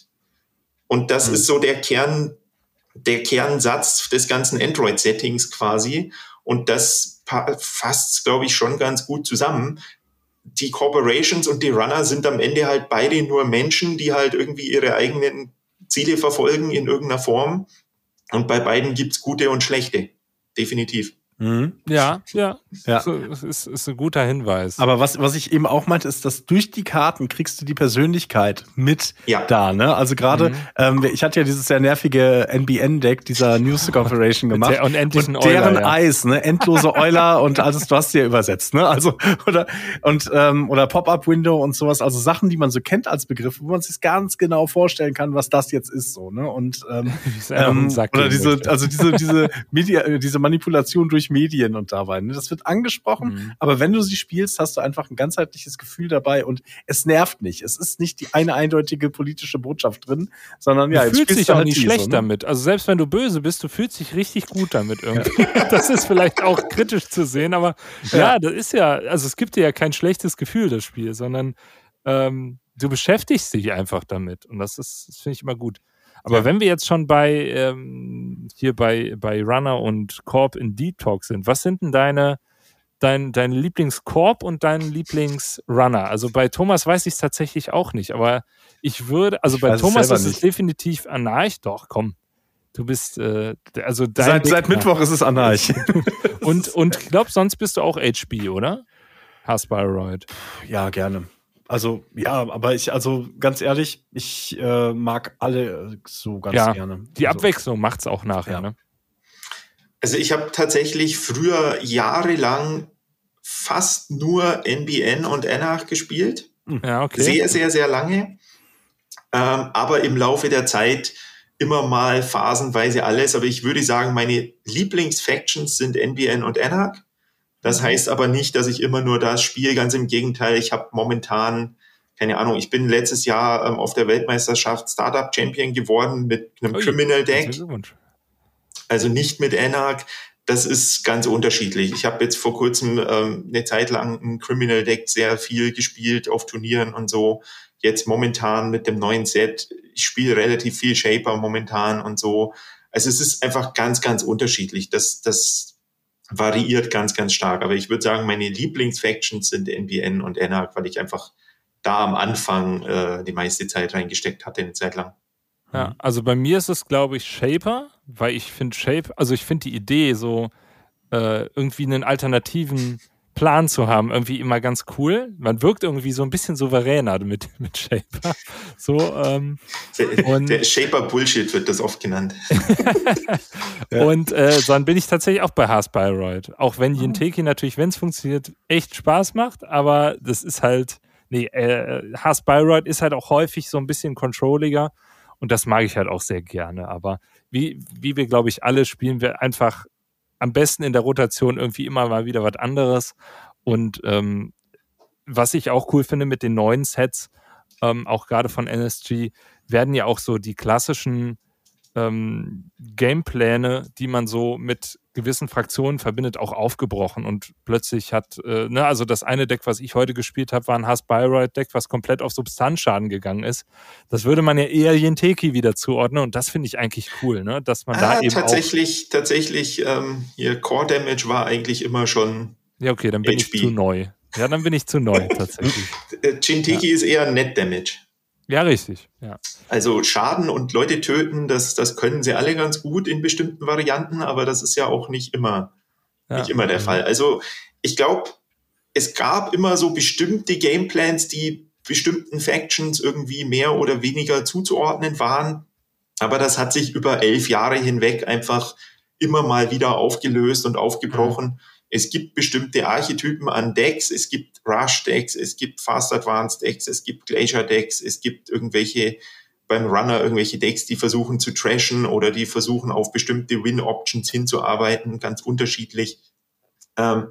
Und das mhm. ist so der Kern, der Kernsatz des ganzen Android-Settings quasi und das fasst, glaube ich, schon ganz gut zusammen. Die Corporations und die Runner sind am Ende halt beide nur Menschen, die halt irgendwie ihre eigenen Ziele verfolgen in irgendeiner Form. Und bei beiden gibt's gute und schlechte. Definitiv. Mhm. Ja, ja. ja. So, das ist, ist ein guter Hinweis. Aber was, was ich eben auch meinte, ist, dass durch die Karten kriegst du die Persönlichkeit mit ja. da, ne? Also gerade, mhm. ähm, ich hatte ja dieses sehr nervige N B N-Deck dieser News Corporation gemacht. Der unendlichen und deren Euler, ja. Eis, ne? Endlose Euler und alles, du hast sie ja übersetzt, ne? Also, oder, und, ähm, oder Pop-Up-Window und sowas. Also Sachen, die man so kennt als Begriffe, wo man sich ganz genau vorstellen kann, was das jetzt ist, so, ne? Und, ähm, ähm oder diese, möchte. also diese, diese Media, diese Manipulation durch Medien und dabei. Ne? Das wird angesprochen, mhm. aber wenn du sie spielst, hast du einfach ein ganzheitliches Gefühl dabei und es nervt nicht. Es ist nicht die eine eindeutige politische Botschaft drin, sondern ja, du jetzt fühlst dich auch halt nicht die, schlecht so, ne? damit. Also selbst wenn du böse bist, du fühlst dich richtig gut damit irgendwie. Ja. Das ist vielleicht auch kritisch zu sehen, aber ja. ja, das ist ja, also es gibt dir ja kein schlechtes Gefühl, das Spiel, sondern ähm, du beschäftigst dich einfach damit und das ist, das finde ich immer gut. Aber ja. wenn wir jetzt schon bei ähm, hier bei, bei Runner und Corp in Deep Talk sind, was sind denn deine, dein, dein Lieblingscorp und dein Lieblingsrunner? Also bei Thomas weiß ich es tatsächlich auch nicht, aber ich würde, also ich bei Thomas ist es definitiv Anarch, doch, komm. Du bist, äh, also dein Seit, seit Mittwoch ist es Anarch. und und ich glaube, sonst bist du auch H B, oder? Hasparoid. Ja, gerne. Also, ja, aber ich, also ganz ehrlich, ich äh, mag alle so ganz ja, gerne. Die also, Abwechslung macht's auch nachher, ja. ne? Also ich habe tatsächlich früher jahrelang fast nur N B N und Anarch gespielt. Ja, okay. Sehr, sehr, sehr lange. Ähm, aber im Laufe der Zeit immer mal phasenweise alles. Aber ich würde sagen, meine Lieblingsfactions sind N B N und Anarch. Das heißt aber nicht, dass ich immer nur das spiele. Ganz im Gegenteil, ich habe momentan, keine Ahnung, ich bin letztes Jahr ähm, auf der Weltmeisterschaft Startup Champion geworden mit einem Ui, Criminal Deck. Also nicht mit Anarch. Das ist ganz unterschiedlich. Ich habe jetzt vor kurzem ähm, eine Zeit lang ein Criminal Deck sehr viel gespielt auf Turnieren und so. Jetzt momentan mit dem neuen Set. Ich spiele relativ viel Shaper momentan und so. Also es ist einfach ganz, ganz unterschiedlich. Das, das variiert ganz, ganz stark. Aber ich würde sagen, meine Lieblingsfactions sind N B N und Anarch, weil ich einfach da am Anfang äh, die meiste Zeit reingesteckt hatte, eine Zeit lang. Ja, also bei mir ist es, glaube ich, Shaper, weil ich finde Shape, also ich finde die Idee, so äh, irgendwie einen alternativen Plan zu haben, irgendwie immer ganz cool. Man wirkt irgendwie so ein bisschen souveräner mit, mit Shaper. So, ähm, der, und der Shaper Bullshit wird das oft genannt. Und äh, dann bin ich tatsächlich auch bei Haspyroid. Auch wenn Jinteki natürlich, wenn es funktioniert, echt Spaß macht, aber das ist halt, nee, äh, Haspyroid ist halt auch häufig so ein bisschen controlliger und das mag ich halt auch sehr gerne. Aber wie, wie wir, glaube ich, alle spielen wir einfach am besten in der Rotation irgendwie immer mal wieder was anderes. Und ähm, was ich auch cool finde mit den neuen Sets, ähm, auch gerade von N S G, werden ja auch so die klassischen ähm, Gamepläne, die man so mit gewissen Fraktionen verbindet, auch aufgebrochen. Und plötzlich hat, äh, ne, also das eine Deck, was ich heute gespielt habe, war ein Haspyroid-Deck, was komplett auf Substanzschaden gegangen ist. Das würde man ja eher Jinteki wieder zuordnen und das finde ich eigentlich cool, ne, dass man ah, da eben tatsächlich, auch tatsächlich, ähm, hier Core Damage war eigentlich immer schon ja, okay, dann bin H P. ich zu neu. Ja, dann bin ich zu neu, tatsächlich. Jinteki ja. ist eher Net Damage. Ja, richtig, ja. Also Schaden und Leute töten, das, das können sie alle ganz gut in bestimmten Varianten, aber das ist ja auch nicht immer, ja. nicht immer der mhm. Fall. Also ich glaube, es gab immer so bestimmte Gameplans, die bestimmten Factions irgendwie mehr oder weniger zuzuordnen waren, aber das hat sich über elf Jahre hinweg einfach immer mal wieder aufgelöst und aufgebrochen. Mhm. Es gibt bestimmte Archetypen an Decks, es gibt Rush-Decks, es gibt Fast-Advanced-Decks, es gibt Glacier-Decks, es gibt irgendwelche, beim Runner irgendwelche Decks, die versuchen zu trashen oder die versuchen auf bestimmte Win-Options hinzuarbeiten, ganz unterschiedlich. Ähm,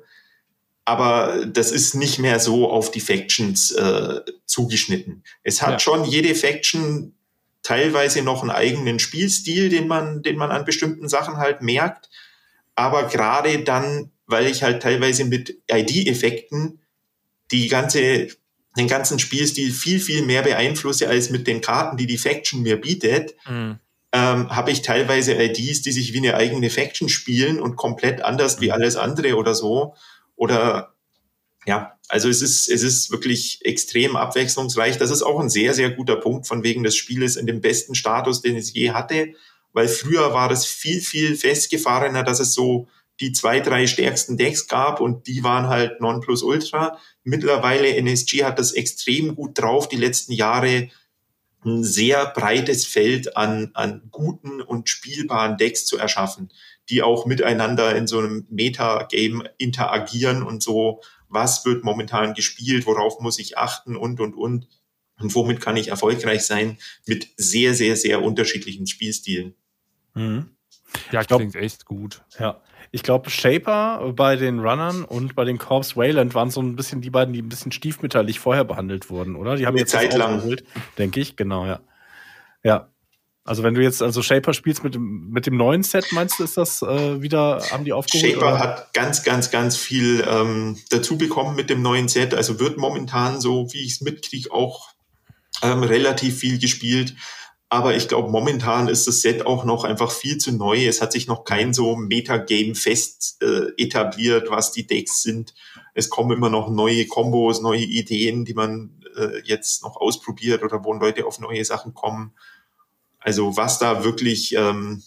aber das ist nicht mehr so auf die Factions äh, zugeschnitten. Es hat ja. schon jede Faction teilweise noch einen eigenen Spielstil, den man, den man an bestimmten Sachen halt merkt, aber gerade dann, weil ich halt teilweise mit I D-Effekten die ganze, den ganzen Spielstil viel, viel mehr beeinflusse als mit den Karten, die die Faction mir bietet, mhm. ähm, habe ich teilweise I Ds, die sich wie eine eigene Faction spielen und komplett anders mhm. wie alles andere oder so. Oder ja, also es ist, es ist wirklich extrem abwechslungsreich. Das ist auch ein sehr, sehr guter Punkt von wegen des Spieles in dem besten Status, den es je hatte, weil früher war das viel, viel festgefahrener, dass es so die zwei, drei stärksten Decks gab und die waren halt Nonplusultra. Mittlerweile N S G hat das extrem gut drauf, die letzten Jahre ein sehr breites Feld an, an guten und spielbaren Decks zu erschaffen, die auch miteinander in so einem Meta-Game interagieren und so, was wird momentan gespielt, worauf muss ich achten und, und, und. Und womit kann ich erfolgreich sein mit sehr, sehr, sehr unterschiedlichen Spielstilen. Mhm. Ja, ich glaub, klingt echt gut. Ja. Ich glaube, Shaper bei den Runnern und bei den Corps Wayland waren so ein bisschen die beiden, die ein bisschen stiefmütterlich vorher behandelt wurden, oder? Die haben Eine jetzt Zeit lang aufgeholt, denke ich, genau, ja. Ja. Also wenn du jetzt also Shaper spielst mit dem, mit dem neuen Set, meinst du, ist das äh, wieder, haben die aufgeholt? Shaper oder? hat ganz, ganz, ganz viel ähm, dazu bekommen mit dem neuen Set. Also wird momentan so, wie ich es mitkriege, auch ähm, relativ viel gespielt. Aber ich glaube, momentan ist das Set auch noch einfach viel zu neu. Es hat sich noch kein so Metagame fest äh, etabliert, was die Decks sind. Es kommen immer noch neue Kombos, neue Ideen, die man äh, jetzt noch ausprobiert oder wo Leute auf neue Sachen kommen. Also was da wirklich ähm,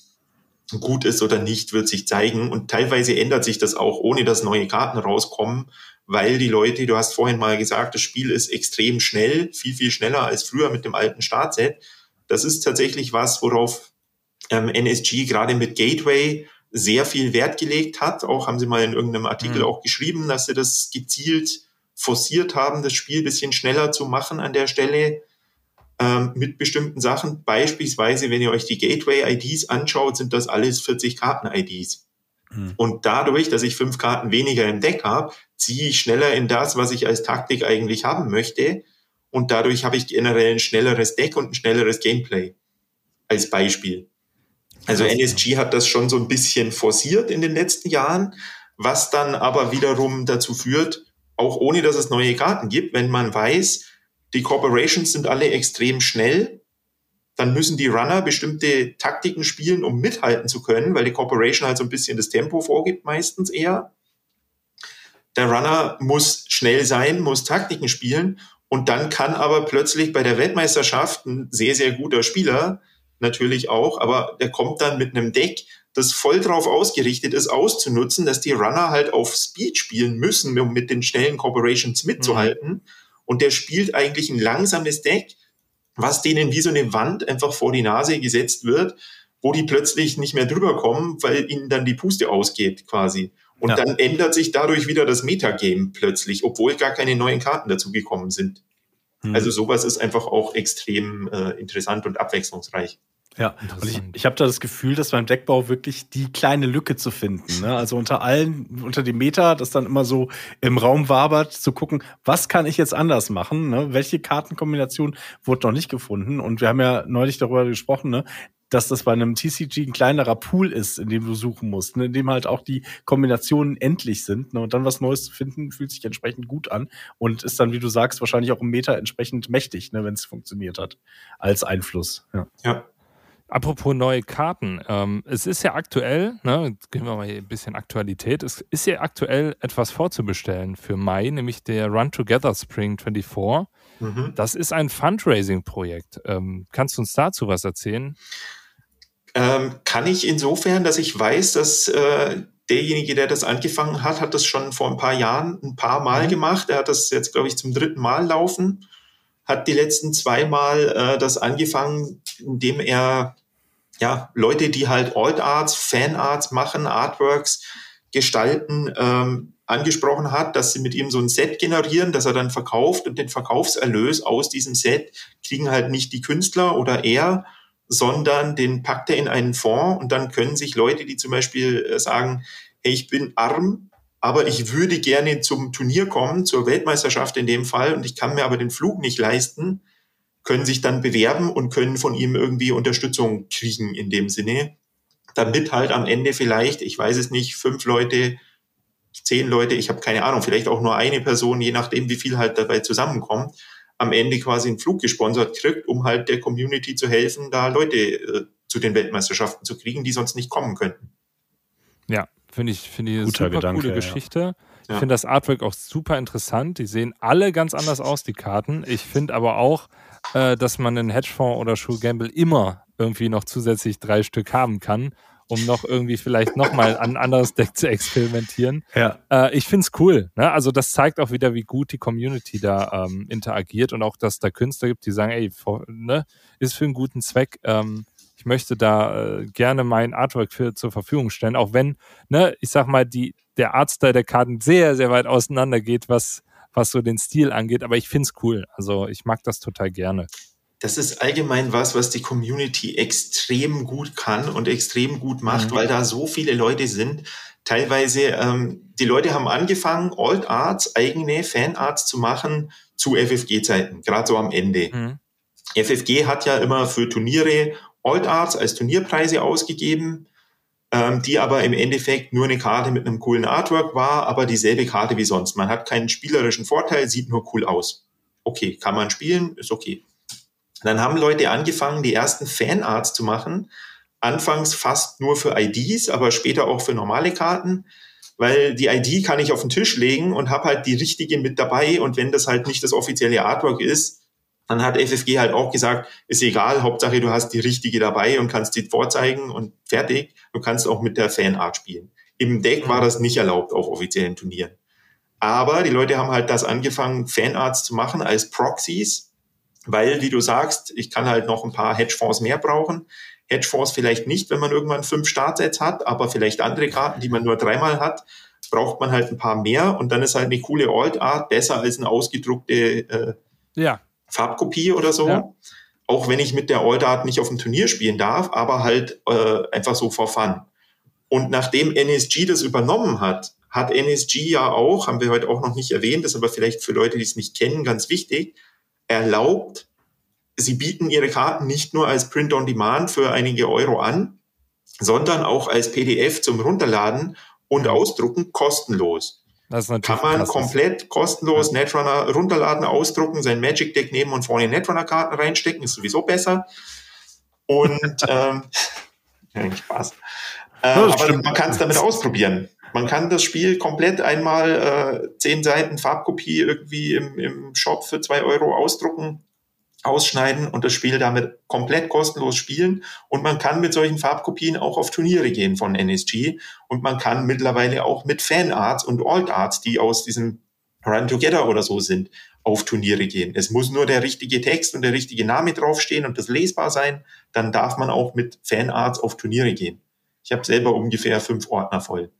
gut ist oder nicht, wird sich zeigen. Und teilweise ändert sich das auch, ohne dass neue Karten rauskommen, weil die Leute, du hast vorhin mal gesagt, das Spiel ist extrem schnell, viel, viel schneller als früher mit dem alten Startset. Das ist tatsächlich was, worauf ähm, N S G gerade mit Gateway sehr viel Wert gelegt hat. Auch haben sie mal in irgendeinem Artikel mhm. auch geschrieben, dass sie das gezielt forciert haben, das Spiel ein bisschen schneller zu machen an der Stelle ähm, mit bestimmten Sachen. Beispielsweise, wenn ihr euch die Gateway-I Ds anschaut, sind das alles vierzig Karten-I Ds. Mhm. Und dadurch, dass ich fünf Karten weniger im Deck habe, ziehe ich schneller in das, was ich als Taktik eigentlich haben möchte. Und dadurch habe ich generell ein schnelleres Deck und ein schnelleres Gameplay. Als Beispiel. Also N S G hat das schon so ein bisschen forciert in den letzten Jahren, was dann aber wiederum dazu führt, auch ohne dass es neue Karten gibt, wenn man weiß, die Corporations sind alle extrem schnell, dann müssen die Runner bestimmte Taktiken spielen, um mithalten zu können, weil die Corporation halt so ein bisschen das Tempo vorgibt, meistens eher. Der Runner muss schnell sein, muss Taktiken spielen. Und dann kann aber plötzlich bei der Weltmeisterschaft ein sehr, sehr guter Spieler natürlich auch, aber der kommt dann mit einem Deck, das voll drauf ausgerichtet ist, auszunutzen, dass die Runner halt auf Speed spielen müssen, um mit den schnellen Corporations mitzuhalten. Mhm. Und der spielt eigentlich ein langsames Deck, was denen wie so eine Wand einfach vor die Nase gesetzt wird, wo die plötzlich nicht mehr drüber kommen, weil ihnen dann die Puste ausgeht quasi. Und ja. dann ändert sich dadurch wieder das Metagame plötzlich, obwohl gar keine neuen Karten dazu gekommen sind. Hm. Also sowas ist einfach auch extrem äh, interessant und abwechslungsreich. Ja, und ich, ich habe da das Gefühl, dass beim Deckbau wirklich die kleine Lücke zu finden, ne? Also unter allen, unter dem Meta, das dann immer so im Raum wabert, zu gucken, was kann ich jetzt anders machen, ne? Welche Kartenkombination wurde noch nicht gefunden? Und wir haben ja neulich darüber gesprochen, ne? Dass das bei einem T C G ein kleinerer Pool ist, in dem du suchen musst, ne? In dem halt auch die Kombinationen endlich sind, ne? Und dann was Neues zu finden, fühlt sich entsprechend gut an und ist dann, wie du sagst, wahrscheinlich auch im Meta entsprechend mächtig, ne? Wenn es funktioniert hat, als Einfluss. Ja. ja. Apropos neue Karten, ähm, es ist ja aktuell, ne, jetzt gehen wir mal hier ein bisschen Aktualität, es ist ja aktuell etwas vorzubestellen für Mai, nämlich der Run Together Spring vierundzwanzig. Mhm. Das ist ein Fundraising-Projekt. Ähm, kannst du uns dazu was erzählen? Ähm, kann ich insofern, dass ich weiß, dass äh, derjenige, der das angefangen hat, hat das schon vor ein paar Jahren ein paar Mal mhm. gemacht. Er hat das jetzt, glaube ich, zum dritten Mal laufen. Hat die letzten zwei Mal äh, das angefangen, indem er ja Leute, die halt Alt-Arts, Fan-Arts machen, Artworks gestalten, ähm, angesprochen hat, dass sie mit ihm so ein Set generieren, das er dann verkauft, und den Verkaufserlös aus diesem Set kriegen halt nicht die Künstler oder er, sondern den packt er in einen Fonds, und dann können sich Leute, die zum Beispiel sagen, hey, ich bin arm, aber ich würde gerne zum Turnier kommen, zur Weltmeisterschaft in dem Fall, und ich kann mir aber den Flug nicht leisten, können sich dann bewerben und können von ihm irgendwie Unterstützung kriegen in dem Sinne, damit halt am Ende vielleicht, ich weiß es nicht, fünf Leute, zehn Leute, ich habe keine Ahnung, vielleicht auch nur eine Person, je nachdem, wie viel halt dabei zusammenkommt, am Ende quasi einen Flug gesponsert kriegt, um halt der Community zu helfen, da Leute äh, zu den Weltmeisterschaften zu kriegen, die sonst nicht kommen könnten. Ja, finde ich, finde ich eine super Gedanke, coole ja. Geschichte. Ich Ja. finde das Artwork auch super interessant. Die sehen alle ganz anders aus, die Karten. Ich finde aber auch, äh, dass man einen Hedgefonds oder Sure Gamble immer irgendwie noch zusätzlich drei Stück haben kann, um noch irgendwie vielleicht nochmal an ein anderes Deck zu experimentieren. Ja. Äh, ich finde es cool. Ne? Also das zeigt auch wieder, wie gut die Community da ähm, interagiert, und auch, dass es da Künstler gibt, die sagen, ey, vor, ne, ist für einen guten Zweck. Ähm, ich möchte da äh, gerne mein Artwork für, zur Verfügung stellen, auch wenn, ne, ich sag mal, die, der Artstyle der Karten sehr, sehr weit auseinander geht, was, was so den Stil angeht. Aber ich finde es cool. Also ich mag das total gerne. Das ist allgemein was, was die Community extrem gut kann und extrem gut macht, mhm. weil da so viele Leute sind. Teilweise, ähm, die Leute haben angefangen, Alt-Arts, eigene Fan-Arts zu machen zu F F G-Zeiten, gerade so am Ende. Mhm. F F G hat ja immer für Turniere Alt-Arts als Turnierpreise ausgegeben, ähm, die aber im Endeffekt nur eine Karte mit einem coolen Artwork war, aber dieselbe Karte wie sonst. Man hat keinen spielerischen Vorteil, sieht nur cool aus. Okay, kann man spielen, ist okay. Dann haben Leute angefangen, die ersten Fanarts zu machen. Anfangs fast nur für I Ds, aber später auch für normale Karten, weil die I D kann ich auf den Tisch legen und habe halt die richtige mit dabei. Und wenn das halt nicht das offizielle Artwork ist, dann hat F F G halt auch gesagt, ist egal, Hauptsache du hast die richtige dabei und kannst die vorzeigen und fertig. Du kannst auch mit der Fanart spielen. Im Deck war das nicht erlaubt auf offiziellen Turnieren. Aber die Leute haben halt das angefangen, Fanarts zu machen als Proxies, weil, wie du sagst, ich kann halt noch ein paar Hedgefonds mehr brauchen. Hedgefonds vielleicht nicht, wenn man irgendwann fünf Startsets hat, aber vielleicht andere Karten, die man nur dreimal hat, braucht man halt ein paar mehr, und dann ist halt eine coole Alt-Art besser als eine ausgedruckte äh, ja. Farbkopie oder so. Ja. Auch wenn ich mit der Alt-Art nicht auf dem Turnier spielen darf, aber halt äh, einfach so for fun. Und nachdem N S G das übernommen hat, hat N S G ja auch, haben wir heute auch noch nicht erwähnt, das ist aber vielleicht für Leute, die es nicht kennen, ganz wichtig, erlaubt, sie bieten ihre Karten nicht nur als Print-on-Demand für einige Euro an, sondern auch als P D F zum Runterladen und Ausdrucken kostenlos. Das ist Kann man krass. komplett kostenlos ja. Netrunner runterladen, ausdrucken, sein Magic-Deck nehmen und vorne Netrunner-Karten reinstecken, ist sowieso besser. Und ähm, ja, Spaß. Äh, aber man kann es damit ausprobieren. Man kann das Spiel komplett einmal äh, zehn Seiten Farbkopie irgendwie im, im Shop für zwei Euro ausdrucken, ausschneiden und das Spiel damit komplett kostenlos spielen. Und man kann mit solchen Farbkopien auch auf Turniere gehen von N S G. Und man kann mittlerweile auch mit Fanarts und Alt-Arts, die aus diesem Run Together oder so sind, auf Turniere gehen. Es muss nur der richtige Text und der richtige Name draufstehen und das lesbar sein. Dann darf man auch mit Fanarts auf Turniere gehen. Ich habe selber ungefähr fünf Ordner voll.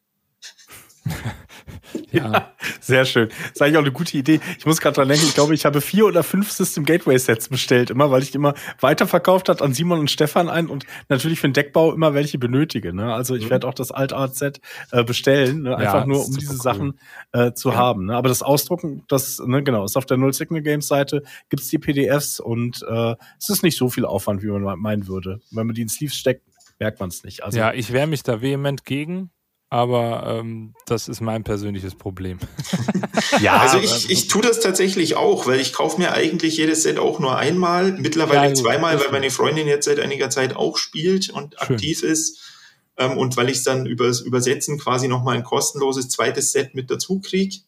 Ja. Ja, sehr schön. Das ist eigentlich auch eine gute Idee. Ich muss gerade dran denken, ich glaube, ich habe vier oder fünf System Gateway Sets bestellt, immer, weil ich die immer weiterverkauft hat an Simon und Stefan ein und natürlich für den Deckbau immer welche benötige. Ne? Also ich mhm. werde auch das Alt-Art-Set äh, bestellen, ne? einfach ja, nur, um diese cool. Sachen äh, zu ja. haben. Ne? Aber das Ausdrucken, das, ne, genau, ist auf der Null Signal Games Seite, gibt's die P D Fs und äh, es ist nicht so viel Aufwand, wie man meinen würde. Wenn man die in Sleeves steckt, merkt man es nicht. Also, ja, ich wehre mich da vehement gegen. Aber ähm, das ist mein persönliches Problem. Ja, also ich, ich tue das tatsächlich auch, weil ich kaufe mir eigentlich jedes Set auch nur einmal, mittlerweile ja, zweimal, weil meine Freundin jetzt seit einiger Zeit auch spielt und Schön. aktiv ist. Ähm, und weil ich es dann übers Übersetzen quasi nochmal ein kostenloses zweites Set mit dazu kriege.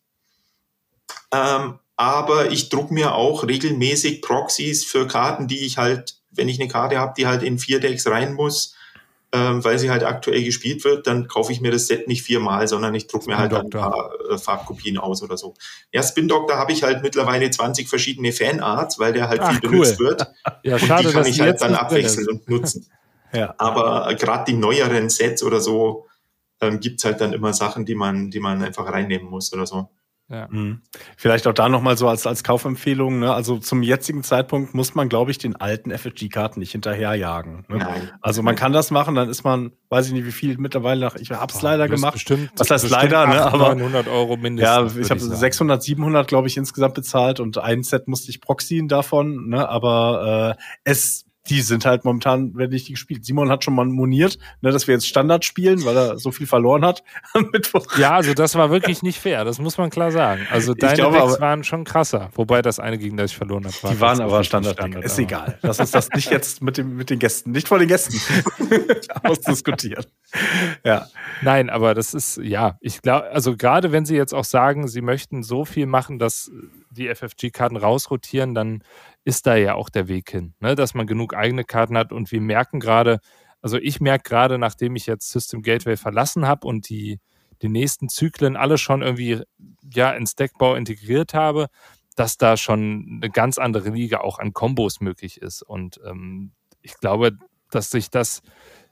Ähm, aber ich druck mir auch regelmäßig Proxys für Karten, die ich halt, wenn ich eine Karte habe, die halt in vier Decks rein muss, Ähm, weil sie halt aktuell gespielt wird, dann kaufe ich mir das Set nicht viermal, sondern ich drucke mir halt ein paar äh, Farbkopien aus oder so. Ja, Spin Doctor habe ich halt mittlerweile zwanzig verschiedene Fanarts, weil der halt Ach, viel cool. benutzt wird. Ja, und schade, die kann dass ich halt dann abwechseln und nutzen. Ja. Aber äh, gerade die neueren Sets oder so, ähm, gibt's halt dann immer Sachen, die man, die man einfach reinnehmen muss oder so. Ja. Mhm. Vielleicht auch da nochmal so als, als Kaufempfehlung, ne? Also zum jetzigen Zeitpunkt muss man, glaube ich, den alten F F G-Karten nicht hinterherjagen. Ne? Nein. Also man kann das machen, dann ist man, weiß ich nicht, wie viel mittlerweile nach, ich hab's oh, leider gemacht. Bestimmt, Was heißt leider, ne? Aber neunhundert Euro mindestens. Ja, ich habe sechshundert, siebenhundert, glaube ich, insgesamt bezahlt und ein Set musste ich proxyen davon, ne? Aber äh, es die sind halt momentan, werden nicht gespielt. Simon hat schon mal moniert, ne, dass wir jetzt Standard spielen, weil er so viel verloren hat am Mittwoch. Ja, also das war wirklich nicht fair, das muss man klar sagen. Also deine glaube, Decks waren schon krasser, wobei das eine, gegen das ich verloren habe, war die waren aber Standard. Standard ist aber. Egal. Lass uns das nicht jetzt mit dem mit den Gästen, nicht vor den Gästen ausdiskutieren. Ja. Nein, aber das ist, ja, ich glaube, also gerade wenn sie jetzt auch sagen, sie möchten so viel machen, dass die F F G-Karten rausrotieren, dann ist da ja auch der Weg hin, ne? Dass man genug eigene Karten hat und wir merken gerade, also ich merke gerade, nachdem ich jetzt System Gateway verlassen habe und die, die nächsten Zyklen alle schon irgendwie ja ins Deckbau integriert habe, dass da schon eine ganz andere Liga auch an Kombos möglich ist und ähm, ich glaube, dass sich das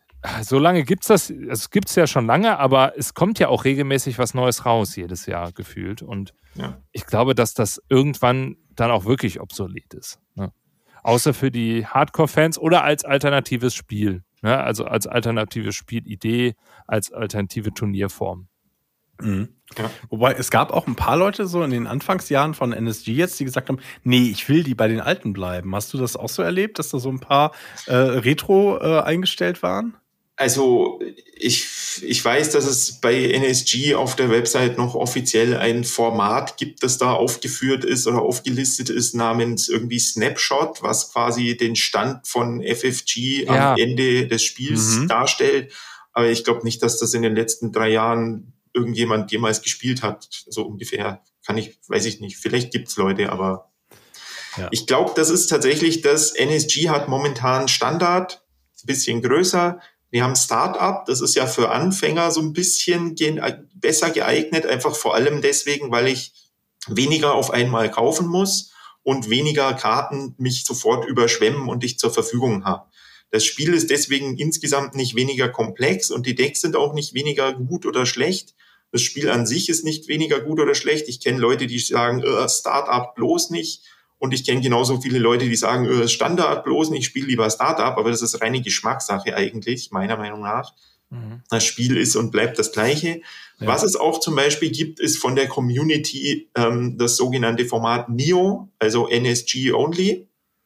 so lange gibt es das, es gibt es ja schon lange, aber es kommt ja auch regelmäßig was Neues raus, jedes Jahr gefühlt. Und ja. ich glaube, dass das irgendwann dann auch wirklich obsolet ist. Ne? Außer für die Hardcore-Fans oder als alternatives Spiel. Ne? Also als alternative Spielidee, als alternative Turnierform. Mhm. Ja. Wobei, es gab auch ein paar Leute so in den Anfangsjahren von N S G jetzt, die gesagt haben, nee, ich will die bei den Alten bleiben. Hast du das auch so erlebt, dass da so ein paar äh, Retro äh, eingestellt waren? Also ich, ich weiß, dass es bei N S G auf der Website noch offiziell ein Format gibt, das da aufgeführt ist oder aufgelistet ist namens irgendwie Snapshot, was quasi den Stand von F F G ja. am Ende des Spiels mhm. darstellt. Aber ich glaube nicht, dass das in den letzten drei Jahren irgendjemand jemals gespielt hat. So ungefähr. Kann ich, weiß ich nicht. Vielleicht gibt's Leute, aber ja. ich glaube, das ist tatsächlich, das N S G hat momentan Standard, ein bisschen größer. Wir haben Startup, das ist ja für Anfänger so ein bisschen besser geeignet, einfach vor allem deswegen, weil ich weniger auf einmal kaufen muss und weniger Karten mich sofort überschwemmen und ich zur Verfügung habe. Das Spiel ist deswegen insgesamt nicht weniger komplex und die Decks sind auch nicht weniger gut oder schlecht. Das Spiel an sich ist nicht weniger gut oder schlecht. Ich kenne Leute, die sagen, äh, Startup bloß nicht. Und ich kenne genauso viele Leute, die sagen, äh, Standard bloß nicht, ich spiele lieber Startup. Aber das ist reine Geschmackssache eigentlich, meiner Meinung nach. Mhm. Das Spiel ist und bleibt das Gleiche. Ja. Was es auch zum Beispiel gibt, ist von der Community ähm, das sogenannte Format Neo, also N S G Only.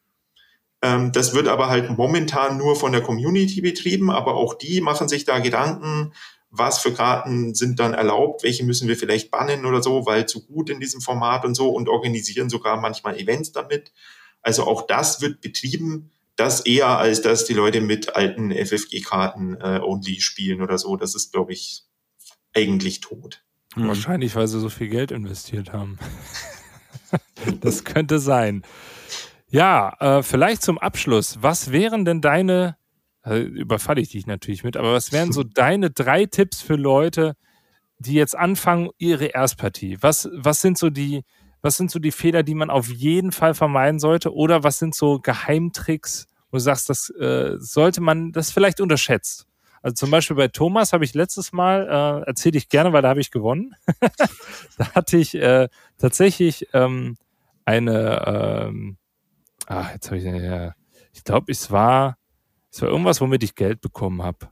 Ähm, das wird aber halt momentan nur von der Community betrieben. Aber auch die machen sich da Gedanken, was für Karten sind dann erlaubt, welche müssen wir vielleicht bannen oder so, weil zu gut in diesem Format und so und organisieren sogar manchmal Events damit. Also auch das wird betrieben, das eher als dass die Leute mit alten F F G-Karten äh, only spielen oder so. Das ist, glaube ich, eigentlich tot. Mhm. Wahrscheinlich, weil sie so viel Geld investiert haben. Das könnte sein. Ja, äh, vielleicht zum Abschluss. Was wären denn deine, äh, überfalle ich dich natürlich mit, aber was wären so deine drei Tipps für Leute, die jetzt anfangen, ihre Erstpartie? Was, was sind so die, was sind so die Fehler, die man auf jeden Fall vermeiden sollte? Oder was sind so Geheimtricks, wo du sagst, das äh, sollte man, das vielleicht unterschätzt? Also zum Beispiel bei Thomas habe ich letztes Mal, äh, erzähle ich gerne, weil da habe ich gewonnen. Da hatte ich äh, tatsächlich ähm, eine, ähm, ah, jetzt habe ich, äh, ich glaube, es war, es war irgendwas, womit ich Geld bekommen habe.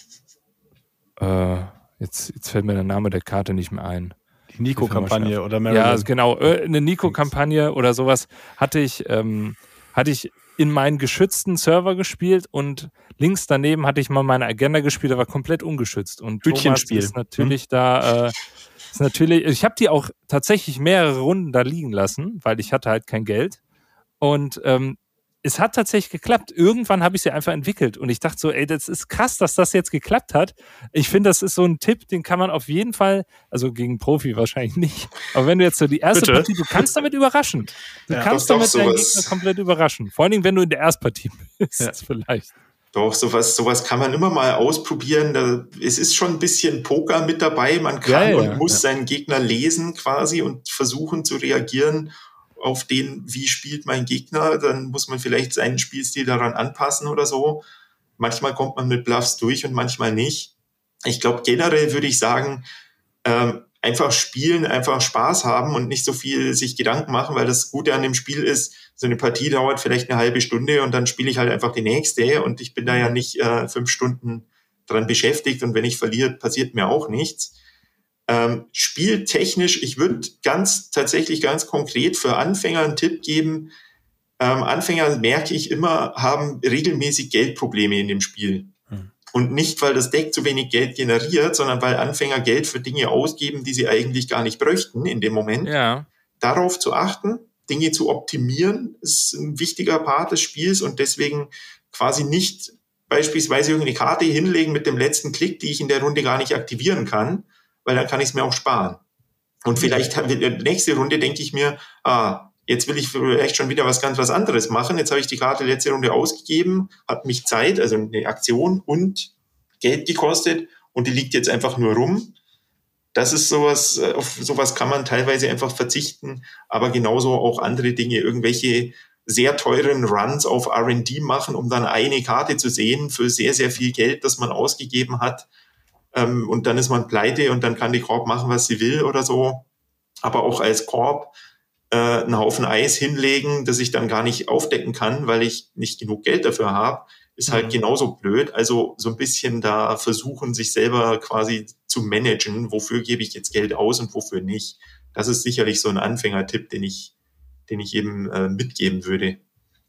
Äh, jetzt, jetzt fällt mir der Name der Karte nicht mehr ein. Die Nico-Kampagne oder Maryland. Ja, genau, äh, eine Nico-Kampagne oder sowas hatte ich, ähm, hatte ich in meinen geschützten Server gespielt und links daneben hatte ich mal meine Agenda gespielt, aber komplett ungeschützt. Und Thomas ist natürlich hm. da, äh, ist natürlich, ich habe die auch tatsächlich mehrere Runden da liegen lassen, weil ich hatte halt kein Geld. Und ähm, es hat tatsächlich geklappt. Irgendwann habe ich sie einfach entwickelt und ich dachte so, ey, das ist krass, dass das jetzt geklappt hat. Ich finde, das ist so ein Tipp, den kann man auf jeden Fall, also gegen Profi wahrscheinlich nicht, aber wenn du jetzt so die erste Bitte? Partie, du kannst damit überraschen. Du ja, kannst damit deinen Gegner komplett überraschen. Vor allen Dingen, wenn du in der Erstpartie bist, ja. vielleicht. Doch, sowas, sowas kann man immer mal ausprobieren. Da, es ist schon ein bisschen Poker mit dabei. Man kann ja, ja, und muss ja. seinen Gegner lesen quasi und versuchen zu reagieren auf den, wie spielt mein Gegner, dann muss man vielleicht seinen Spielstil daran anpassen oder so. Manchmal kommt man mit Bluffs durch und manchmal nicht. Ich glaube, generell würde ich sagen, ähm, einfach spielen, einfach Spaß haben und nicht so viel sich Gedanken machen, weil das Gute an dem Spiel ist, so eine Partie dauert vielleicht eine halbe Stunde und dann spiele ich halt einfach die nächste und ich bin da ja nicht äh, fünf Stunden dran beschäftigt und wenn ich verliere, passiert mir auch nichts. Ähm, spieltechnisch, ich würde ganz, tatsächlich ganz konkret für Anfänger einen Tipp geben. Ähm, Anfänger, merke ich immer, haben regelmäßig Geldprobleme in dem Spiel. Hm. Und nicht, weil das Deck zu wenig Geld generiert, sondern weil Anfänger Geld für Dinge ausgeben, die sie eigentlich gar nicht bräuchten in dem Moment. Ja. Darauf zu achten, Dinge zu optimieren, ist ein wichtiger Part des Spiels und deswegen quasi nicht beispielsweise irgendeine Karte hinlegen mit dem letzten Klick, die ich in der Runde gar nicht aktivieren kann, weil dann kann ich es mir auch sparen. Und vielleicht in der nächsten Runde denke ich mir, ah, jetzt will ich vielleicht schon wieder was ganz was anderes machen. Jetzt habe ich die Karte letzte Runde ausgegeben, hat mich Zeit, also eine Aktion und Geld gekostet und die liegt jetzt einfach nur rum. Das ist sowas, auf sowas kann man teilweise einfach verzichten, aber genauso auch andere Dinge, irgendwelche sehr teuren Runs auf R und D machen, um dann eine Karte zu sehen für sehr, sehr viel Geld, das man ausgegeben hat. Und dann ist man pleite und dann kann die Corp machen, was sie will oder so. Aber auch als Corp äh, einen Haufen Eis hinlegen, das ich dann gar nicht aufdecken kann, weil ich nicht genug Geld dafür habe, ist halt mhm. genauso blöd. Also so ein bisschen da versuchen, sich selber quasi zu managen, wofür gebe ich jetzt Geld aus und wofür nicht. Das ist sicherlich so ein Anfängertipp, den ich, den ich eben äh, mitgeben würde.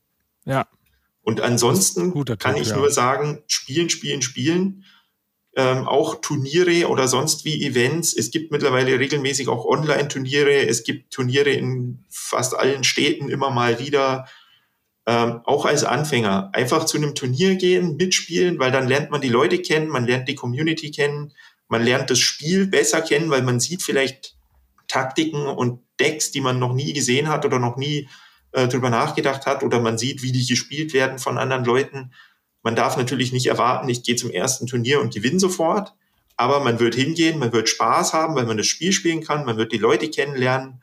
Ja. Und ansonsten kann Tipp, ich ja. nur sagen, spielen, spielen, spielen. Ähm, auch Turniere oder sonst wie Events. Es gibt mittlerweile regelmäßig auch Online-Turniere. Es gibt Turniere in fast allen Städten immer mal wieder. Ähm, auch als Anfänger einfach zu einem Turnier gehen, mitspielen, weil dann lernt man die Leute kennen, man lernt die Community kennen, man lernt das Spiel besser kennen, weil man sieht vielleicht Taktiken und Decks, die man noch nie gesehen hat oder noch nie äh, drüber nachgedacht hat oder man sieht, wie die gespielt werden von anderen Leuten. Man darf natürlich nicht erwarten, ich gehe zum ersten Turnier und gewinne sofort, aber man wird hingehen, man wird Spaß haben, weil man das Spiel spielen kann, man wird die Leute kennenlernen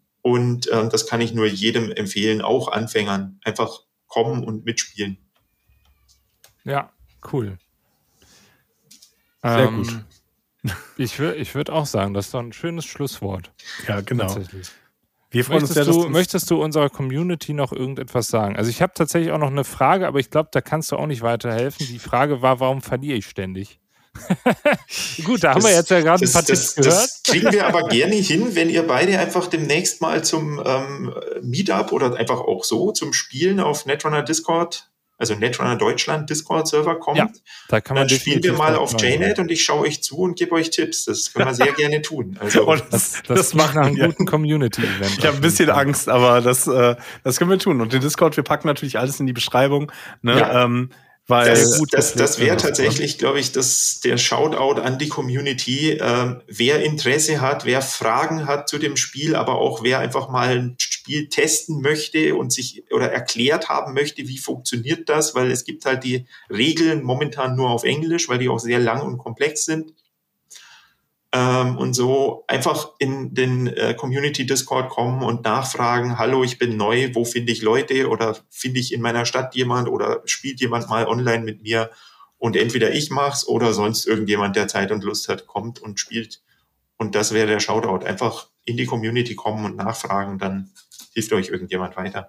und äh, das kann ich nur jedem empfehlen, auch Anfängern, einfach kommen und mitspielen. Ja, cool. Sehr ähm, gut. Ich würde ich würd auch sagen, das ist doch ein schönes Schlusswort. Ja, genau. Tatsächlich. Wir freuen möchtest, uns sehr, du, möchtest du unserer Community noch irgendetwas sagen? Also ich habe tatsächlich auch noch eine Frage, aber ich glaube, da kannst du auch nicht weiterhelfen. Die Frage war, warum verliere ich ständig? Gut, da das, haben wir jetzt ja gerade ein paar das, Tipps gehört. Das kriegen wir aber gerne hin, wenn ihr beide einfach demnächst mal zum ähm, Meetup oder einfach auch so zum Spielen auf Netrunner Discord, also Netrunner Deutschland Discord-Server kommt. Ja, da kann man dann spielen wir mal auf J net und ich schaue euch zu und gebe euch Tipps. Das können wir sehr gerne tun. Also das, das, das, das macht nach einem ja. guten Community-Event. Ich habe ein bisschen Angst, aber das, äh, das können wir tun. Und den Discord, wir packen natürlich alles in die Beschreibung. Ne? Ja. Ähm, Weil das das, das wäre tatsächlich, glaube ich, das, der Shoutout an die Community. Ähm, wer Interesse hat, wer Fragen hat zu dem Spiel, aber auch wer einfach mal Spiel testen möchte und sich oder erklärt haben möchte, wie funktioniert das, weil es gibt halt die Regeln momentan nur auf Englisch, weil die auch sehr lang und komplex sind. Ähm, und so einfach in den äh, Community Discord kommen und nachfragen, hallo, ich bin neu, wo finde ich Leute oder finde ich in meiner Stadt jemand oder spielt jemand mal online mit mir und entweder ich mach's oder sonst irgendjemand, der Zeit und Lust hat, kommt und spielt. Und das wäre der Shoutout. Einfach in die Community kommen und nachfragen, dann hilft euch irgendjemand weiter.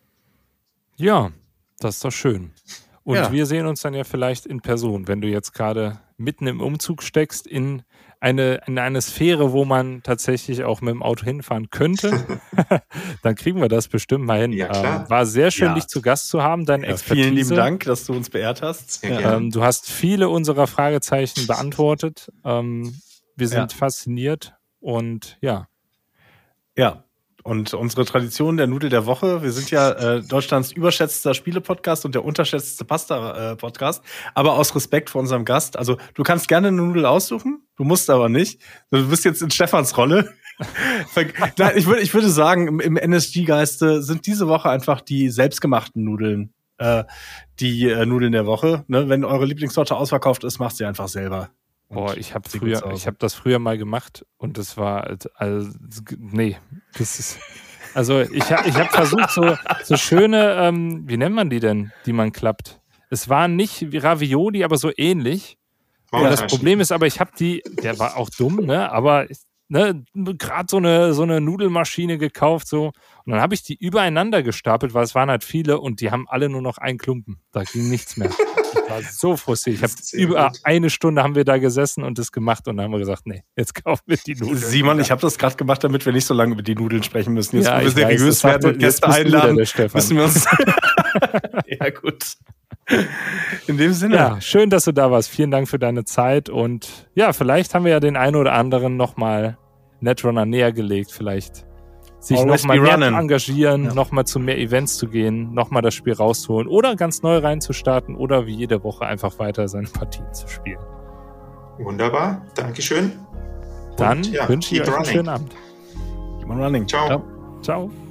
Ja, das ist doch schön. Und Ja. wir sehen uns dann ja vielleicht in Person, wenn du jetzt gerade mitten im Umzug steckst in eine, in eine Sphäre, wo man tatsächlich auch mit dem Auto hinfahren könnte, dann kriegen wir das bestimmt mal hin. Ja, klar. Ähm, war sehr schön, Ja. dich zu Gast zu haben, deine Ja, Expertise. vielen lieben Dank, dass du uns beehrt hast. Sehr Ja. gerne. Ähm, du hast viele unserer Fragezeichen beantwortet. Ähm, wir sind Ja. fasziniert und ja. Ja, und unsere Tradition der Nudel der Woche, wir sind ja äh, Deutschlands überschätzter Spiele-Podcast und der unterschätztste Pasta-Podcast, aber aus Respekt vor unserem Gast, also du kannst gerne eine Nudel aussuchen, du musst aber nicht, du bist jetzt in Stefans Rolle. Nein, ich würde ich würde sagen, im, im N S G-Geiste sind diese Woche einfach die selbstgemachten Nudeln, äh, die äh, Nudeln der Woche. Ne? Wenn eure Lieblingssorte ausverkauft ist, macht sie einfach selber. Boah, ich habe sieht gut früher, aus. ich habe das früher mal gemacht und das war, also, nee, das ist, also ich habe, ich habe versucht so, so schöne, ähm, wie nennt man die denn, die man klappt? Es waren nicht wie Ravioli, aber so ähnlich. Und das Maultaschen. Problem ist aber, ich habe die, der war auch dumm, ne, aber ne, gerade so eine, so eine Nudelmaschine gekauft, so. Und dann habe ich die übereinander gestapelt, weil es waren halt viele und die haben alle nur noch einen Klumpen. Da ging nichts mehr. Ich war so frustriert. Ich habe Sehr über gut. eine Stunde haben wir da gesessen und das gemacht und dann haben wir gesagt, nee, jetzt kaufen wir die Nudeln. Simon, ich habe das gerade gemacht, damit wir nicht so lange über die Nudeln sprechen müssen. Jetzt, Ja, wo wir ich weiß, seriös das macht- werden und jetzt Gäste bist du wieder einladen, der Stefan. müssen wir uns... Ja, gut. In dem Sinne. Ja, schön, dass du da warst. Vielen Dank für deine Zeit und ja, vielleicht haben wir ja den einen oder anderen nochmal Netrunner näher gelegt, vielleicht sich Always nochmal be mehr running. zu engagieren, Ja. nochmal zu mehr Events zu gehen, nochmal das Spiel rauszuholen oder ganz neu reinzustarten oder wie jede Woche einfach weiter seine Partien zu spielen. Wunderbar. Dankeschön. Dann Und, ja, wünsche ich keep euch einen running. schönen Abend. Keep on running. Ciao. Ciao.